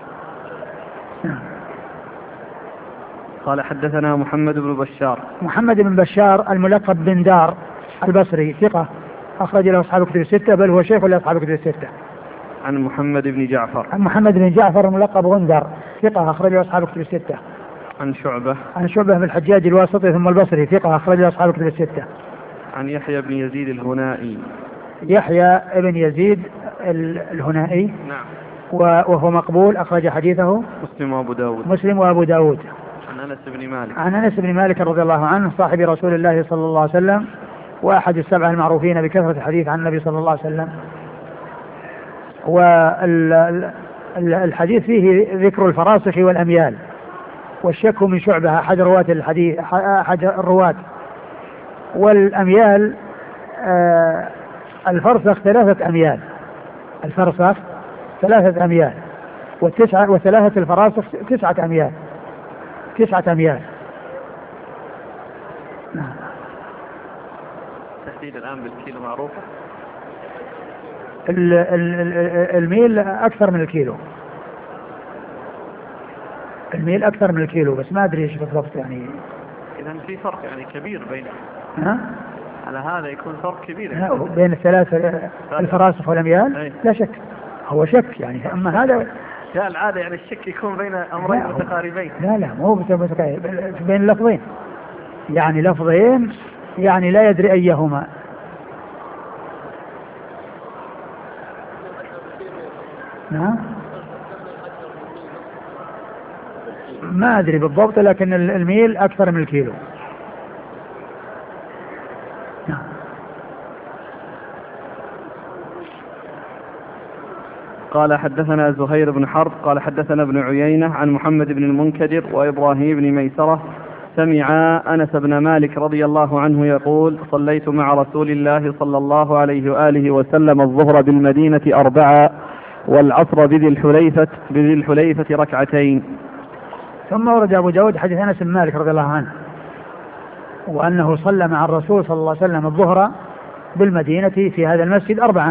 قال حدثنا محمد بن بشار. محمد بن بشار الملقب بن دار البصري ثقة أخرج له أصحاب الكتب الستة، بل هو شيخ لأصحاب الكتب الستة. عن محمد بن جعفر. عن محمد بن جعفر الملقب غندر ثقة أخرج له أصحاب الكتب الستة. عن شعبة. عن شعبة بن الحجاج الواسطي ثم البصري ثقة أخرج له أصحاب الكتب الستة. عن يحيى بن يزيد الهنائي. يحيى بن يزيد الهنائي. نعم. وهو مقبول أخرج حديثه مسلم وأبو داود. مسلم وأبو داود. عن أنس بن مالك. عن أنس بن مالك رضي الله عنه صاحب رسول الله صلى الله عليه وسلم وأحد السبعة المعروفين بكثرة الحديث عن النبي صلى الله عليه وسلم. والحديث فيه ذكر الفراسخ والأميال، والشك من شعبة أحد رواة الحديث أحد الرواة. والأميال الفرسخ 3 أميال، الفرسخ 3 أميال، وثلاثة الفراسخ 9 أميال، 9 أميال. نعم. تحديد الآن بالكيلو معروفة؟ الميل أكثر من الكيلو، الميل أكثر من الكيلو، بس ما أدري إيش بالضبط يعني. إذا في فرق يعني كبير بين على هذا يكون فرق كبير يعني بين الثلاثة الفراسخ والأميال. لا شك هو شك يعني، أما هذا لا العادة يعني الشك يكون بين أمرين متقاربين. لا مو متقارب، بين لفظين يعني، لفظين يعني لا يدري أيهما. نعم ما أدري بالضبط، لكن الميل أكثر من الكيلو. نعم. قال حدثنا زهير بن حرب قال حدثنا ابن عيينة عن محمد بن المنكدر وإبراهيم بن ميسرة سمع أنس بن مالك رضي الله عنه يقول: صليت مع رسول الله صلى الله عليه وآله وسلم الظهر بالمدينة 4 والعصر بذي الحليفة 2. ثم ورد أبو داود حديث أنس بن مالك رضي الله عنه وأنه صلى مع الرسول صلى الله عليه وسلم الظهر بالمدينة في هذا المسجد 4،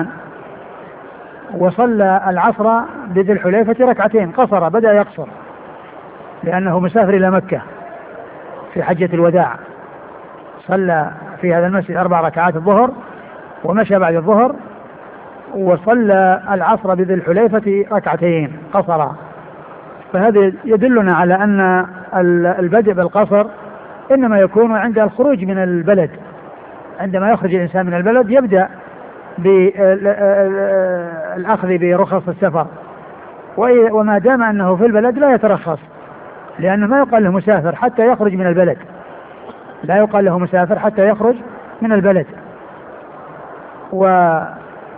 وصلى العصر بذي الحليفة 2 قصر، بدأ يقصر لأنه مسافر إلى مكة في حجة الوداع. صلى في هذا المسجد 4 ركعات الظهر ومشى بعد الظهر، وصلى العصر بذي الحليفة 2 قصر. فهذا يدلنا على أن البدء بالقصر إنما يكون عند الخروج من البلد، عندما يخرج الإنسان من البلد يبدأ بالأخذ برخص السفر، وما دام أنه في البلد لا يترخص، لأنه ما يقال له مسافر حتى يخرج من البلد، لا يقال له مسافر حتى يخرج من البلد. وكون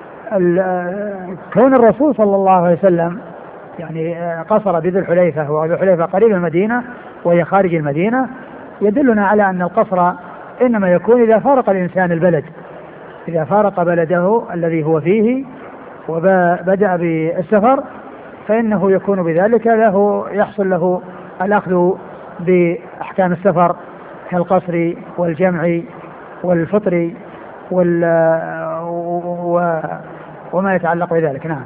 الرسول صلى الله عليه وسلم يعني قصر بذي الحليفة، وذي الحليفة قريب المدينة وهي خارج المدينة، يدلنا على أن القصر إنما يكون إذا فارق الإنسان البلد، إذا فارق بلده الذي هو فيه وبدأ بالسفر، فإنه يكون بذلك له يحصل له الأخذ بأحكام السفر كالقصر والجمع والفطر وما يتعلق بذلك. نعم.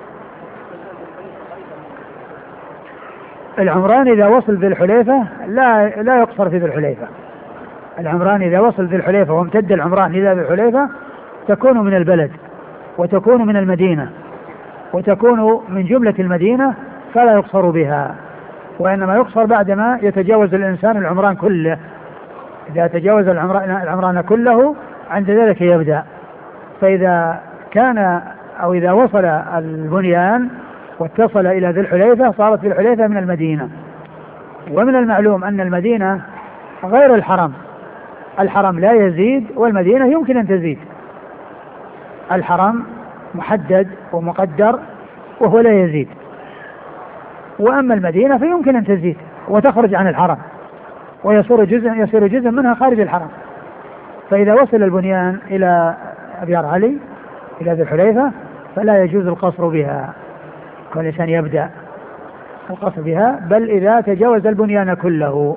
العمران إذا وصل ذي الحليفة لا يقصر في ذي الحليفة. العمران إذا وصل ذي الحليفة وامتد العمران إلى ذي الحليفة تكون من البلد وتكون من المدينة وتكون من جملة المدينة، فلا يقصر بها، وإنما يقصر بعدما يتجاوز الإنسان العمران كله. إذا تجاوز العمران كله عند ذلك يبدأ. فإذا كان أو إذا وصل البنيان واتصل إلى ذي الحليفة صارت ذي الحليفة من المدينة. ومن المعلوم أن المدينة غير الحرم، الحرم لا يزيد والمدينة يمكن أن تزيد. الحرم محدد ومقدر وهو لا يزيد، وأما المدينة فيمكن أن تزيد وتخرج عن الحرم ويصير جزء منها خارج الحرم. فإذا وصل البنيان إلى أبيار علي إلى ذي الحليفة فلا يجوز القصر بها، كل إنسان يبدأ القصر بها، بل إذا تجاوز البنيان كله.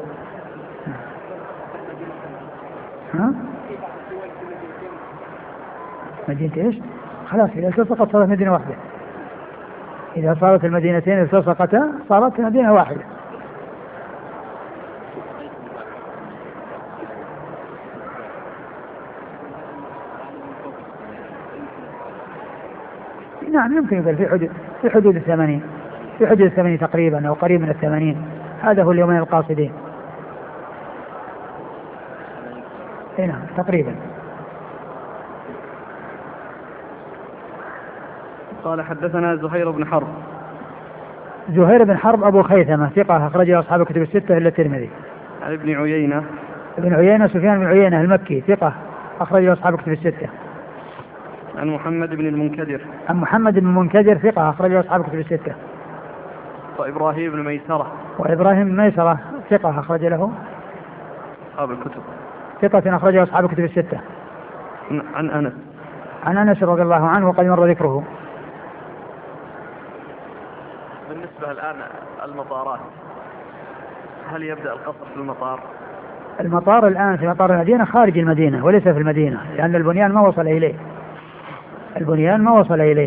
مدينة إيش؟ خلاص إذا التصقت صارت مدينة واحدة. إذا صارت المدينتين التصقتا صارت مدينة واحدة. نعم يمكن يقول في حدود 80، في حدود 80 تقريبا أو قريب من 80. هذا هو اليومين القاصدين. نعم تقريبا. قال حدثنا زهير بن حرب. زهير بن حرب أبو خيثمة ثقة أخرجه أصحاب الكتب الستة إلا الترمذي. عن ابن عيينة. ابن عيينة سفيان بن عيينة المكي ثقة أخرجه أصحاب الكتب الستة. عن محمد بن المنكدر. عن محمد بن المنكدر ثقة أخرجه أصحاب الكتب الستة. وإبراهيم بن ميسرة. وإبراهيم بن ميسرة ثقة أخرج له أصحاب الكتب. ثقة أخرجه أصحاب الكتب الستة. عن أنس. عن أنس رضي الله عنه وقد مر ذكره. بالنسبة الآن المطارات، هل يبدأ القصر في المطار؟ المطار الآن في مطار المدينة خارج المدينة وليس في المدينة، لأن البنيان ما وصل إليه. البنيان ما وصل إليه.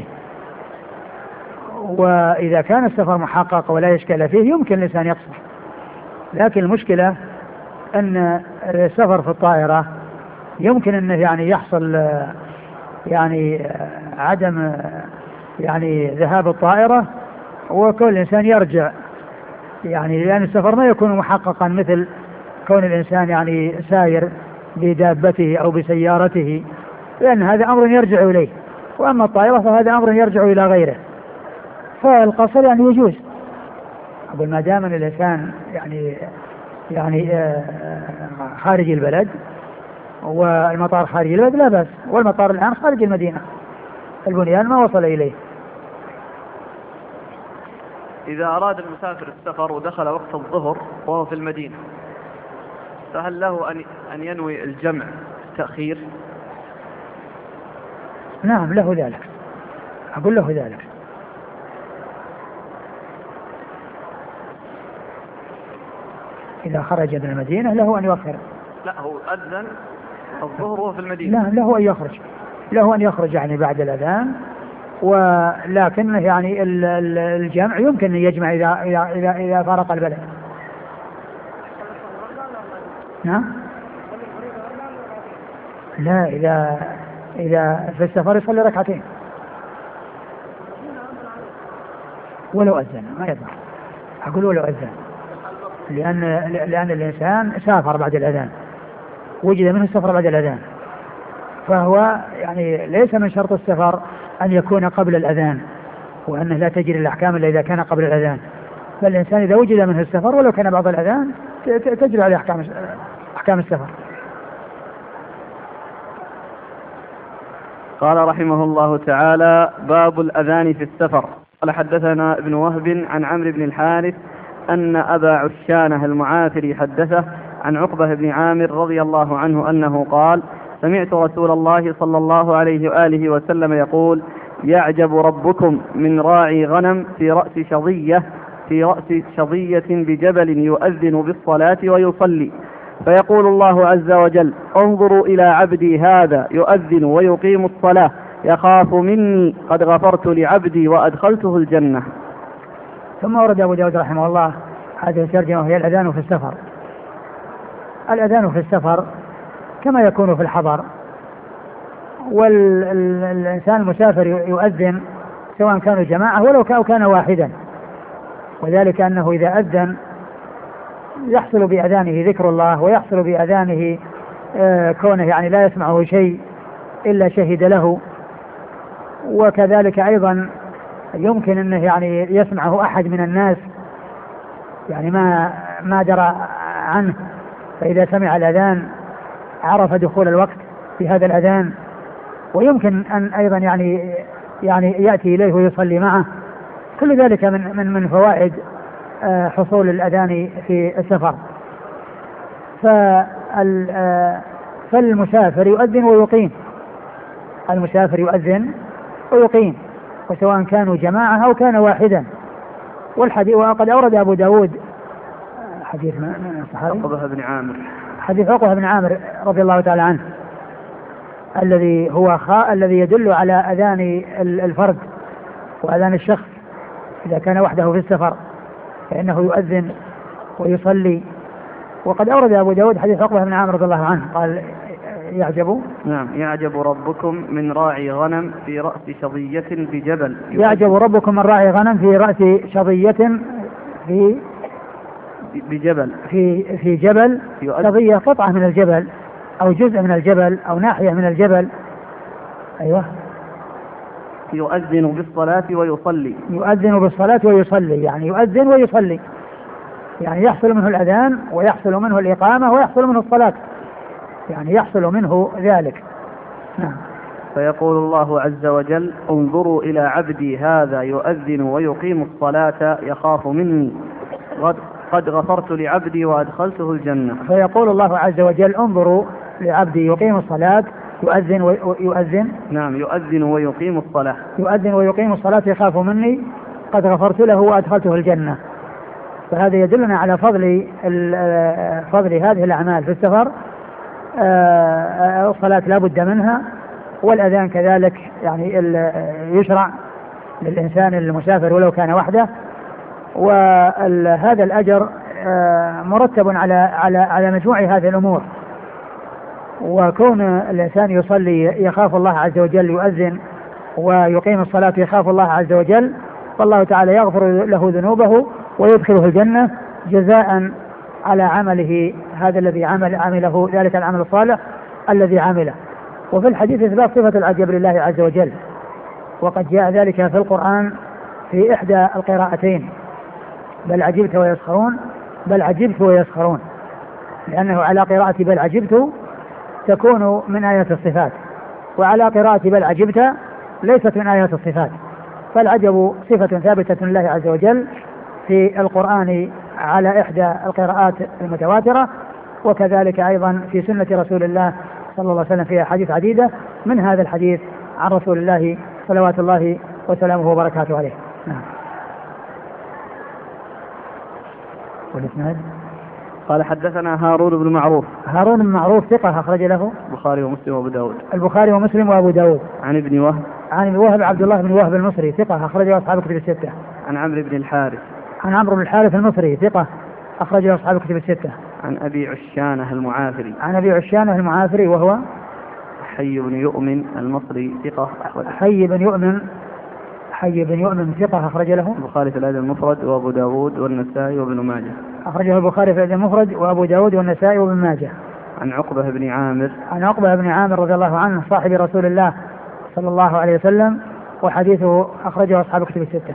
وإذا كان السفر محقق ولا إشكال فيه يمكن الإنسان يقصر، لكن المشكلة أن السفر في الطائرة يمكن أنه يعني يحصل يعني عدم يعني ذهاب الطائرة وكل إنسان يرجع، يعني لأن السفر ما يكون محققا مثل كون الإنسان يعني ساير بدابته أو بسيارته، لأن هذا أمر يرجع إليه، وأما الطائرة فهذا أمر يرجع إلى غيره. فالقصر يعني يجوز، أقول ما دام الإنسان يعني خارج البلد والمطار خارج البلد لا بأس، والمطار الآن خارج المدينة، البنيان ما وصل إليه. إذا أراد المسافر السفر ودخل وقت الظهر وهو في المدينة، فهل له أن ينوي الجمع التأخير؟ نعم له ذلك، أقول له ذلك. إذا خرج من المدينة له أن يؤخر. لا هو أذن الظهر وهو في المدينة. لا له أن يخرج، له أن يخرج يعني بعد الأذان، ولكن يعني الجمع يمكن أن يجمع إذا فارق البلد. نعم. لا إذا في السفر يصلي ركعتين ولو أذن ما يضر، أقول ولو أذن، لأن الإنسان سافر بعد الأذان، وجد منه السفر بعد الأذان، فهو يعني ليس من شرط السفر أن يكون قبل الأذان، وأنه لا تجري الأحكام إلا إذا كان قبل الأذان. فالإنسان إذا وجد منه السفر ولو كان بعض الأذان تجري عليه أحكام السفر. قال رحمه الله تعالى: باب الأذان في السفر. قال حدثنا ابن وهب عن عمرو بن الحارث أن أبا عشانة المعافري حدثه عن عقبة بن عامر رضي الله عنه أنه قال: سمعت رسول الله صلى الله عليه وآله وسلم يقول: يعجب ربكم من راعي غنم في رأس شظية بجبل يؤذن بالصلاة ويصلي، فيقول الله عز وجل: انظروا إلى عبدي هذا يؤذن ويقيم الصلاة يخاف مني قد غفرت لعبدي وأدخلته الجنة. ثم ورد أبو داود رحمه الله هذه الترجمة وهي الأذان في السفر. الأذان في السفر كما يكون في الحضر، والإنسان المسافر يؤذن سواء كانوا جماعة ولو كان واحدا، وذلك أنه إذا أذن يحصل بأذانه ذكر الله، ويحصل بأذانه كونه يعني لا يسمعه شيء إلا شهد له، وكذلك أيضا يمكن أنه يعني يسمعه أحد من الناس يعني ما درى عنه، فإذا سمع الأذان عرف دخول الوقت في هذا الأذان، ويمكن أن أيضا يعني يأتي إليه ويصلي معه. كل ذلك من فوائد حصول الأذان في السفر. فالمسافر يؤذن ويقيم، المسافر يؤذن ويقيم، وسواء كانوا جماعة أو كان واحدا. وقد أورد أبو داود حديث عقبة بن عامر، حديث عقبة بن عامر رضي الله تعالى عنه، الذي يدل على أذان الفرد وأذان الشخص إذا كان وحده في السفر، فإنه يؤذن ويصلي. وقد أورد أبو داود حديث عقبة بن عامر رضي الله عنه قال: يعجب ربكم من راعي غنم في رأس شظية بجبل. يعجب ربكم من راعي غنم في رأس شظية بجبل في جبل. شظية قطعة من الجبل أو جزء من الجبل أو ناحية من الجبل. أيوة. يؤذن بالصلاة ويصلي. يؤذن بالصلاة ويصلي، يعني يؤذن ويصلي، يعني يحصل منه الأذان ويحصل منه الإقامة ويحصل منه الصلاة، يعني يحصل منه ذلك. نعم. فيقول الله عز وجل: انظروا إلى عبدي هذا يؤذن ويقيم الصلاة يخاف مني قد غفرت لعبدي وأدخلته الجنة. فيقول الله عز وجل: انظروا لعبدي يقيم الصلاة، يؤذن نعم، يؤذن ويقيم الصلاة، يؤذن ويقيم الصلاة يخاف مني قد غفرت له وأدخلته الجنة. فهذا يدلنا على فضل هذه الأعمال في السفر. الصلاة لا بد منها، والأذان كذلك يعني يشرع للإنسان المسافر ولو كان وحده. وهذا الأجر مرتب على مجموع هذه الأمور. وكون الإنسان يصلي يخاف الله عز وجل، يؤذن ويقيم الصلاة يخاف الله عز وجل، فالله تعالى يغفر له ذنوبه ويدخله الجنة جزاء على عمله هذا الذي عمله، ذلك العمل الصالح الذي عمله. وفي الحديث إثبات صفة العجب لله عز وجل، وقد جاء ذلك في القرآن في إحدى القراءتين: بل عجبت ويسخرون، لأنه على قراءة بل عجبت تكون من آيات الصفات، وعلى قراءة بل عجبت ليست من آيات الصفات. فالعجب صفة ثابتة لله عز وجل في القرآن على إحدى القراءات المتواترة، وكذلك أيضا في سنة رسول الله صلى الله عليه وسلم في أحاديث عديدة، من هذا الحديث عن رسول الله صلوات الله وسلامه وبركاته عليه. نعم. والإسناد قال حدثنا هارون بن معروف. هارون بن معروف ثقة أخرج له البخاري ومسلم وأبو داود. البخاري ومسلم وأبو داود. عن ابن وهب. عن ابن وهب عبد الله بن وهب المصري ثقة أخرج له أصحاب الكتب الستة. عن عمرو بن الحارث. عن عمرو بن الحارث المصري ثقة أخرج له أصحاب الكتب الستة. عن أبي عشانة المعافري. عن أبي عشانة المعافري وهو حي بن يؤمن المصري ثقة. حي بن يؤمن ثقة أخرج له البخاري في الأدب المفرد وأبو داود والنسائي وابن ماجه. أخرجه البخاري في الأدب المفرد وأبو داود والنسائي وابن ماجه. عن عقبة بن عامر. عن عقبة بن عامر رضي الله عنه صاحب رسول الله صلى الله عليه وسلم، وحديثه أخرجه أصحاب كتب الستة.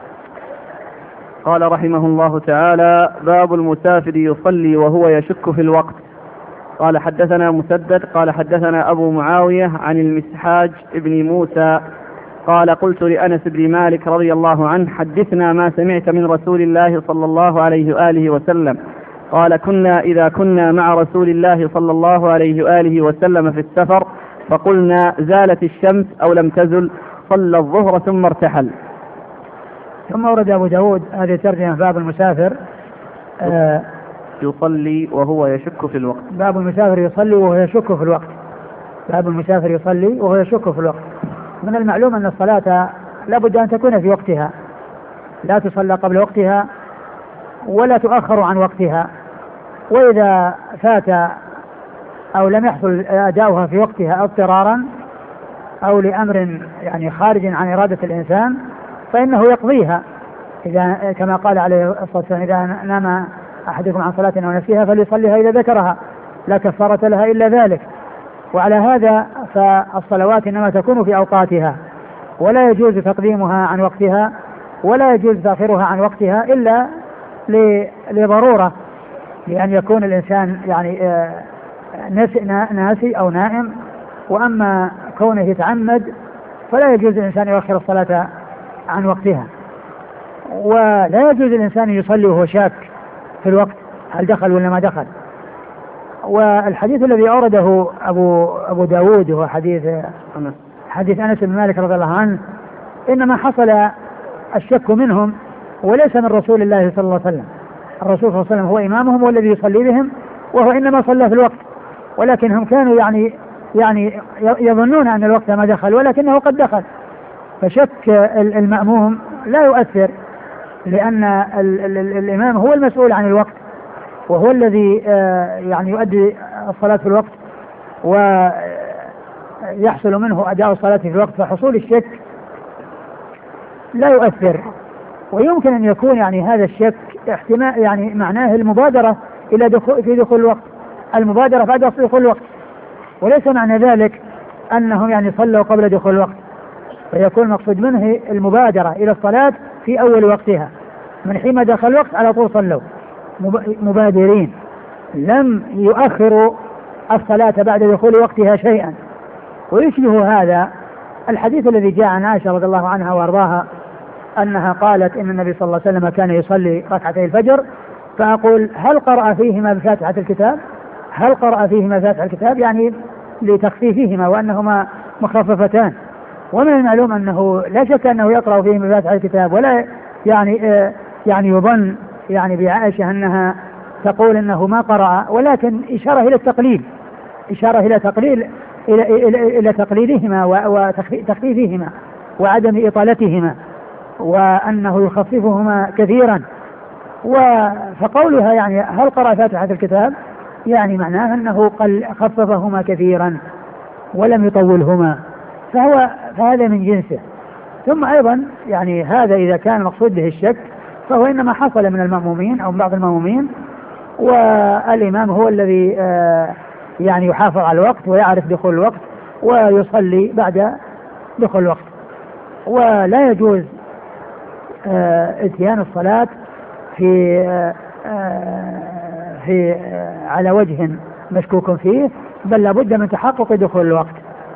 قال رحمه الله تعالى: باب المسافر يصلي وهو يشك في الوقت. قال حدثنا مسدد قال حدثنا أبو معاوية عن المسحاج بن موسى قال: قلت لأنس بن مالك رضي الله عنه: حدثنا ما سمعت من رسول الله صلى الله عليه وآله وسلم. قال: كنا إذا كنا مع رسول الله صلى الله عليه وآله وسلم في السفر فقلنا: زالت الشمس أو لم تزل، صلى الظهر ثم ارتحل. ثم ورد أبو داود هذه ترجمة باب المسافر يصلي وهو يشك في الوقت. باب المسافر يصلي وهو يشك في الوقت. باب المسافر يصلي وهو يشك في الوقت. من المعلوم أن الصلاة لا بد أن تكون في وقتها، لا تصلى قبل وقتها ولا تؤخر عن وقتها، وإذا فات أو لم يحصل أداؤها في وقتها اضطرارا أو لأمر يعني خارج عن إرادة الإنسان فإنه يقضيها، إذا كما قال عليه الصلاة والسلام: إذا نام أحدكم عن صلاة أو نسيها فليصليها إذا ذكرها، لا كفارة لها إلا ذلك. وعلى هذا فالصلوات إنما تكون في أوقاتها، ولا يجوز تقديمها عن وقتها ولا يجوز تأخيرها عن وقتها إلا لضرورة، لأن يكون الإنسان يعني ناسي أو نائم. وأما كونه يتعمد فلا يجوز الإنسان يؤخر الصلاة عن وقتها، ولا يجوز الإنسان يصلي وهو شاك في الوقت هل دخل ولا ما دخل. والحديث الذي أورده أبو داود هو حديث أنس بن مالك رضي الله عنه، إنما حصل الشك منهم وليس من رسول الله صلى الله عليه وسلم. الرسول صلى الله عليه وسلم هو إمامهم والذي يصلي بهم، وهو إنما صلى في الوقت، ولكن هم كانوا يعني يظنون أن الوقت ما دخل ولكنه قد دخل، فشك المأموم لا يؤثر، لأن الإمام هو المسؤول عن الوقت وهو الذي يعني يؤدي الصلاة في الوقت ويحصل منه أداء الصلاة في الوقت، فحصول الشك لا يؤثر. ويمكن أن يكون يعني هذا الشك احتمال يعني معناه المبادرة إلى دخول الوقت، المبادرة بعد دخول الوقت، وليس معنى ذلك أنهم يعني صلوا قبل دخول الوقت، فيكون المقصود منه المبادرة إلى الصلاة في أول وقتها، من حين دخل الوقت على طول صلوا مبادرين، لم يؤخروا الصلاة بعد دخول وقتها شيئا. ويشبه هذا الحديث الذي جاء عن عائشة رضي الله عنها وارضاها أنها قالت إن النبي صلى الله عليه وسلم كان يصلي ركعتي الفجر، فأقول: هل قرأ فيهما بفاتحة الكتاب؟ هل قرأ فيهما بفاتحة الكتاب؟ يعني لتخفيفهما وأنهما مخففتان. ومن المعلوم أنه لا شك أنه يقرأ فيهما بفاتحة الكتاب، ولا يعني يظن يعني بعائشة أنها تقول أنه ما قرأ، ولكن إشارة إلى التقليل، إشارة إلى تقليلهما وتخفيفهما وعدم إطالتهما، وأنه يخففهما كثيرا. فقولها يعني هل قرأ فاتحة الكتاب يعني معناه أنه خففهما كثيرا ولم يطولهما، فهذا من جنسه. ثم أيضا يعني هذا إذا كان المقصود به الشك فهو إنما حصل من المأمومين أو من بعض المأمومين، والإمام هو الذي يعني يحافظ على الوقت ويعرف دخول الوقت ويصلي بعد دخول الوقت. ولا يجوز اتيان الصلاة في على وجه مشكوك فيه، بل لابد من تحقق دخول الوقت.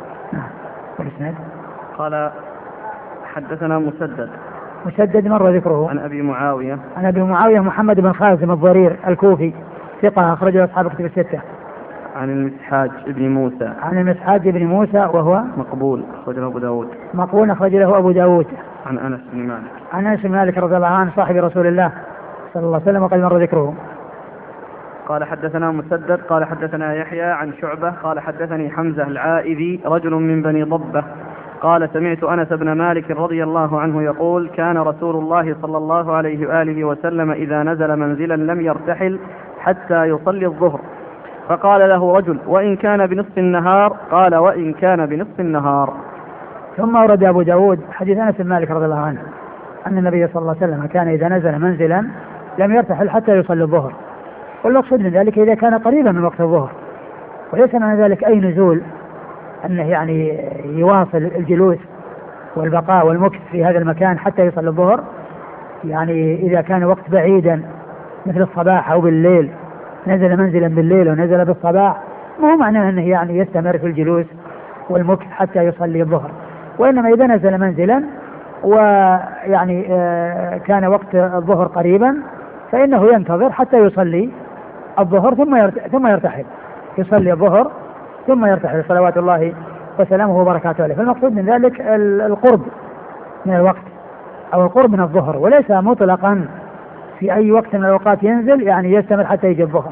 قال: حدثنا مسدد مر ذكره عن أبي معاوية محمد بن خازم الضرير الكوفي ثقة أخرجه أصحاب كتب الستة. عن المسحاج بن موسى وهو مقبول أخرج له أبو داود. عن أنس بن مالك رضي الله عنه صاحب رسول الله صلى الله عليه وسلم وقد مر ذكره. قال: حدثنا مسدد قال حدثنا يحيى عن شعبة قال حدثني حمزة العائذي رجل من بني ضبة قال: سمعت أنس بن مالك رضي الله عنه يقول: كان رسول الله صلى الله عليه وآله وسلم إذا نزل منزلا لم يرتحل حتى يصلي الظهر، فقال له رجل: وإن كان بنصف النهار؟ قال: وإن كان بنصف النهار. ثم ورد أبو داود حديث أنس بن مالك رضي الله عنه أن النبي صلى الله عليه وسلم كان إذا نزل منزلا لم يرتحل حتى يصلي الظهر، والمقصود من ذلك إذا كان قريبا من وقت الظهر، وليس معنى ذلك أي نزول أنه يعني يواصل الجلوس والبقاء والمكث في هذا المكان حتى يصل الظهر. يعني إذا كان وقت بعيدا مثل الصباح أو بالليل، نزل منزلا بالليل ونزل بالصباح، ما هو معناه أنه يعني يستمر في الجلوس والمكث حتى يصلي الظهر. وإنما إذا نزل منزلا ويعني كان وقت الظهر قريبا فإنه ينتظر حتى يصلي الظهر ثم يرتحل، يصلي الظهر ثم يرتحل صلوات الله وسلامه وبركاته عليه. فالمقصود من ذلك القرب من الوقت أو القرب من الظهر، وليس مطلقا في أي وقت من الأوقات ينزل يعني يستمر حتى يجي الظهر.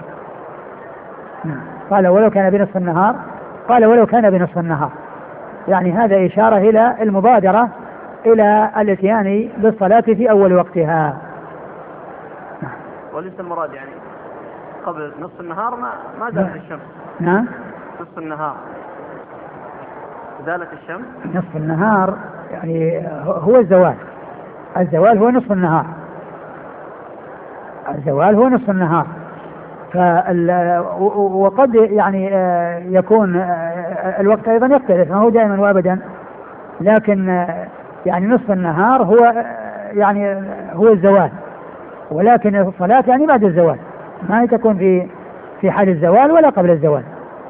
قال ولو كان بنصف النهار، قال ولو كان بنصف النهار، يعني هذا إشارة إلى المبادرة إلى الاتيان بالصلاة في أول وقتها. وليس المراد يعني قبل نصف النهار ما زالت الشمس. نعم، نصف النهار زالت الشمس. نصف النهار يعني هو الزوال، الزوال هو نصف النهار، الزوال هو نصف النهار. وقد يعني يكون الوقت أيضا يختلف، ما هو دائما وأبدا، لكن يعني نصف النهار هو يعني هو الزوال، ولكن الصلاة يعني بعد الزوال، ما تكون في حال الزوال ولا قبل الزوال.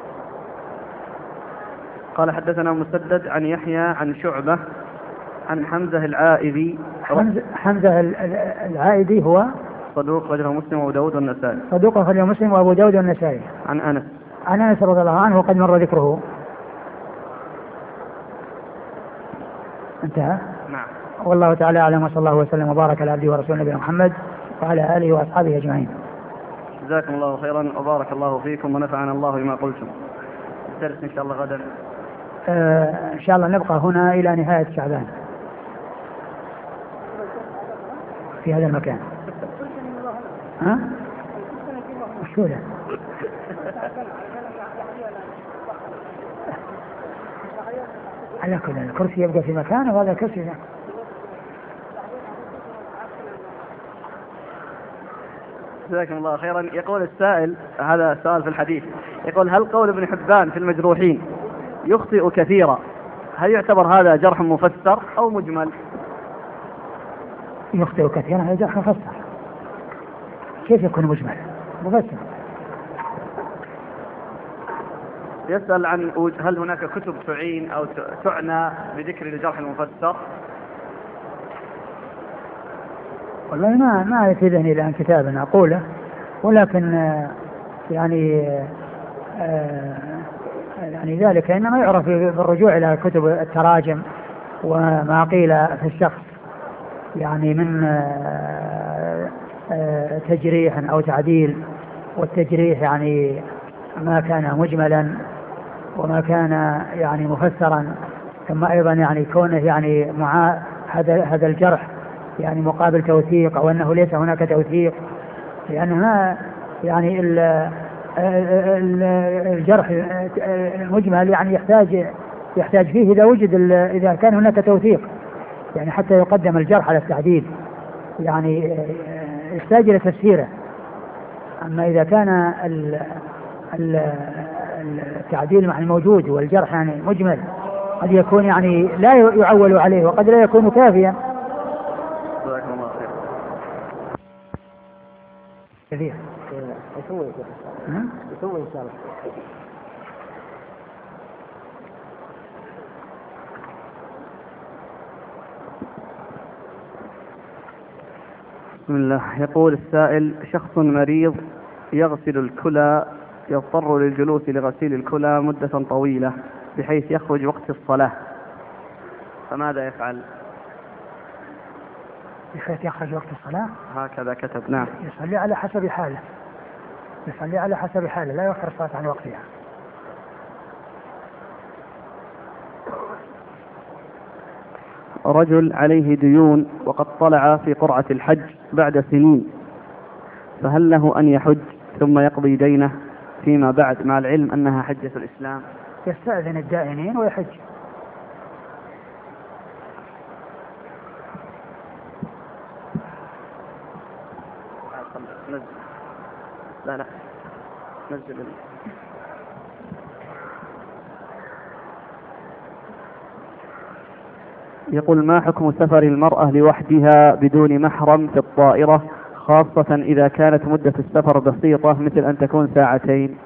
قال حدثنا مسدد عن يحيى عن شعبة عن حمزة العائذي. حمزة العائذي هو صدوق رجله مسلم وأبو داود والنسائي. صدوق رجله مسلم وأبو داود والنسائي. عن أنس رضي الله عنه وقد مر ذكره. انتهى. نعم. والله تعالى أعلم، وصلى الله وسلم وبارك على عبده ورسوله نبينا محمد وعلى آله وأصحابه أجمعين. جزاكم الله خيرا وبارك الله فيكم ونفعنا الله بما قلتم. الدرس إن شاء الله غدا. إن شاء الله نبقى هنا إلى نهاية شعبان في هذا المكان. ها؟ وشو له؟ على كل الكرسي يبقى في مكانه وهذا الكرسي لا. جزاكم الله خيرا. يقول السائل، هذا سؤال في الحديث، يقول هل قول ابن حبان في المجروحين يخطئ كثيرا هل يعتبر هذا جرح مفسر أو مجمل؟ يخطئ كثيرا هذا جرح مفسر، كيف يكون مجمل؟ مفسر. يسأل عن هل هناك كتب تعين أو تعنى بذكر الجرح المفسر؟ والله ما يفيدني الآن كتاب أقوله، ولكن يعني ذلك إنما يعرف بالرجوع إلى كتب التراجم وما قيل في الشخص يعني من تجريح أو تعديل. والتجريح يعني ما كان مجملا وما كان يعني مفسرا، ثم أيضا يعني كونه يعني مع هذا الجرح يعني مقابل توثيق أو أنه ليس هناك توثيق، لأنها يعني الجرح المجمل يعني يحتاج فيه إذا كان هناك توثيق، يعني حتى يقدم الجرح على التعديل يعني يحتاج إلى تفسيره. أما إذا كان التعديل مع الموجود والجرح يعني مجمل قد يكون يعني لا يعول عليه وقد لا يكون كافيا. كثير يسوي إن شاء الله. بسم الله. يقول السائل شخص مريض يغسل الكلى يضطر للجلوس لغسيل الكلى مدة طويلة بحيث يخرج وقت الصلاة، فماذا يفعل؟ بحيث يخرج وقت الصلاة هكذا كتب. نعم. يصلي على حسب حاله، يصلي على حسب حاله، لا يؤخر الصلاة عن وقتها. رجل عليه ديون وقد طلع في قرعة الحج بعد سنين، فهل له أن يحج ثم يقضي دينه فيما بعد مع العلم أنها حجة الإسلام؟ يستأذن الدائنين ويحج. لا نزل يقول: ما حكم سفر المرأة لوحدها بدون محرم في الطائرة، خاصة إذا كانت مدة السفر بسيطة مثل أن تكون ساعتين؟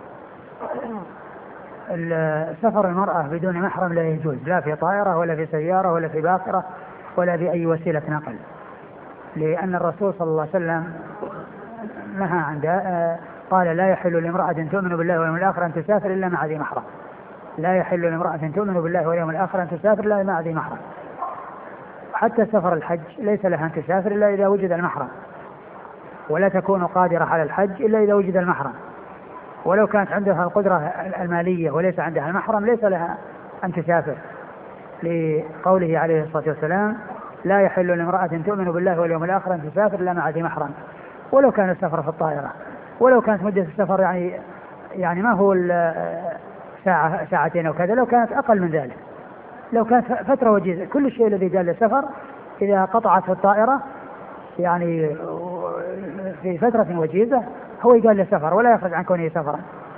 سفر المرأة بدون محرم لا يجوز، لا في طائرة ولا في سيارة ولا في باخرة ولا بأي وسيلة نقل، لأن الرسول صلى الله عليه وسلم نهى عن قال: لا يحل لامرأة تؤمن بالله واليوم الآخر أن تسافر إلا مع ذي محرم. لا يحل لامرأة تؤمن بالله واليوم الآخر أن تسافر إلا مع ذي محرم. حتى سفر الحج ليس لها أن تسافر إلا إذا وجد المحرم، ولا تكون قادرة على الحج إلا إذا وجد المحرم. ولو كانت عندها القدرة المالية وليس عندها المحرم ليس لها أن تسافر، لقوله عليه الصلاة والسلام: لا يحل لامرأة تؤمن بالله واليوم الآخر أن تسافر إلا مع ذي محرم. ولو كان السفر في الطائرة، ولو كانت مدة السفر يعني ما هو ساعة ساعتين أو كذا، لو كانت أقل من ذلك، لو كانت فترة وجيزة. كل الشيء الذي جاء للسفر إذا قطعت الطائرة يعني في فترة وجيزة هو يقال للسفر ولا يخرج عن كونه سفرا.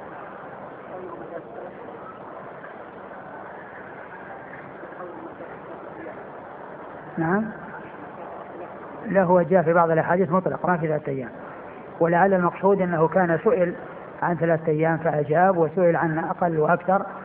نعم، لا، هو جاء في بعض الأحاديث مطلق ما في 3 أيام، ولعل المقصود أنه كان سئل عن 3 أيام فأجاب، وسئل عن أقل وأكثر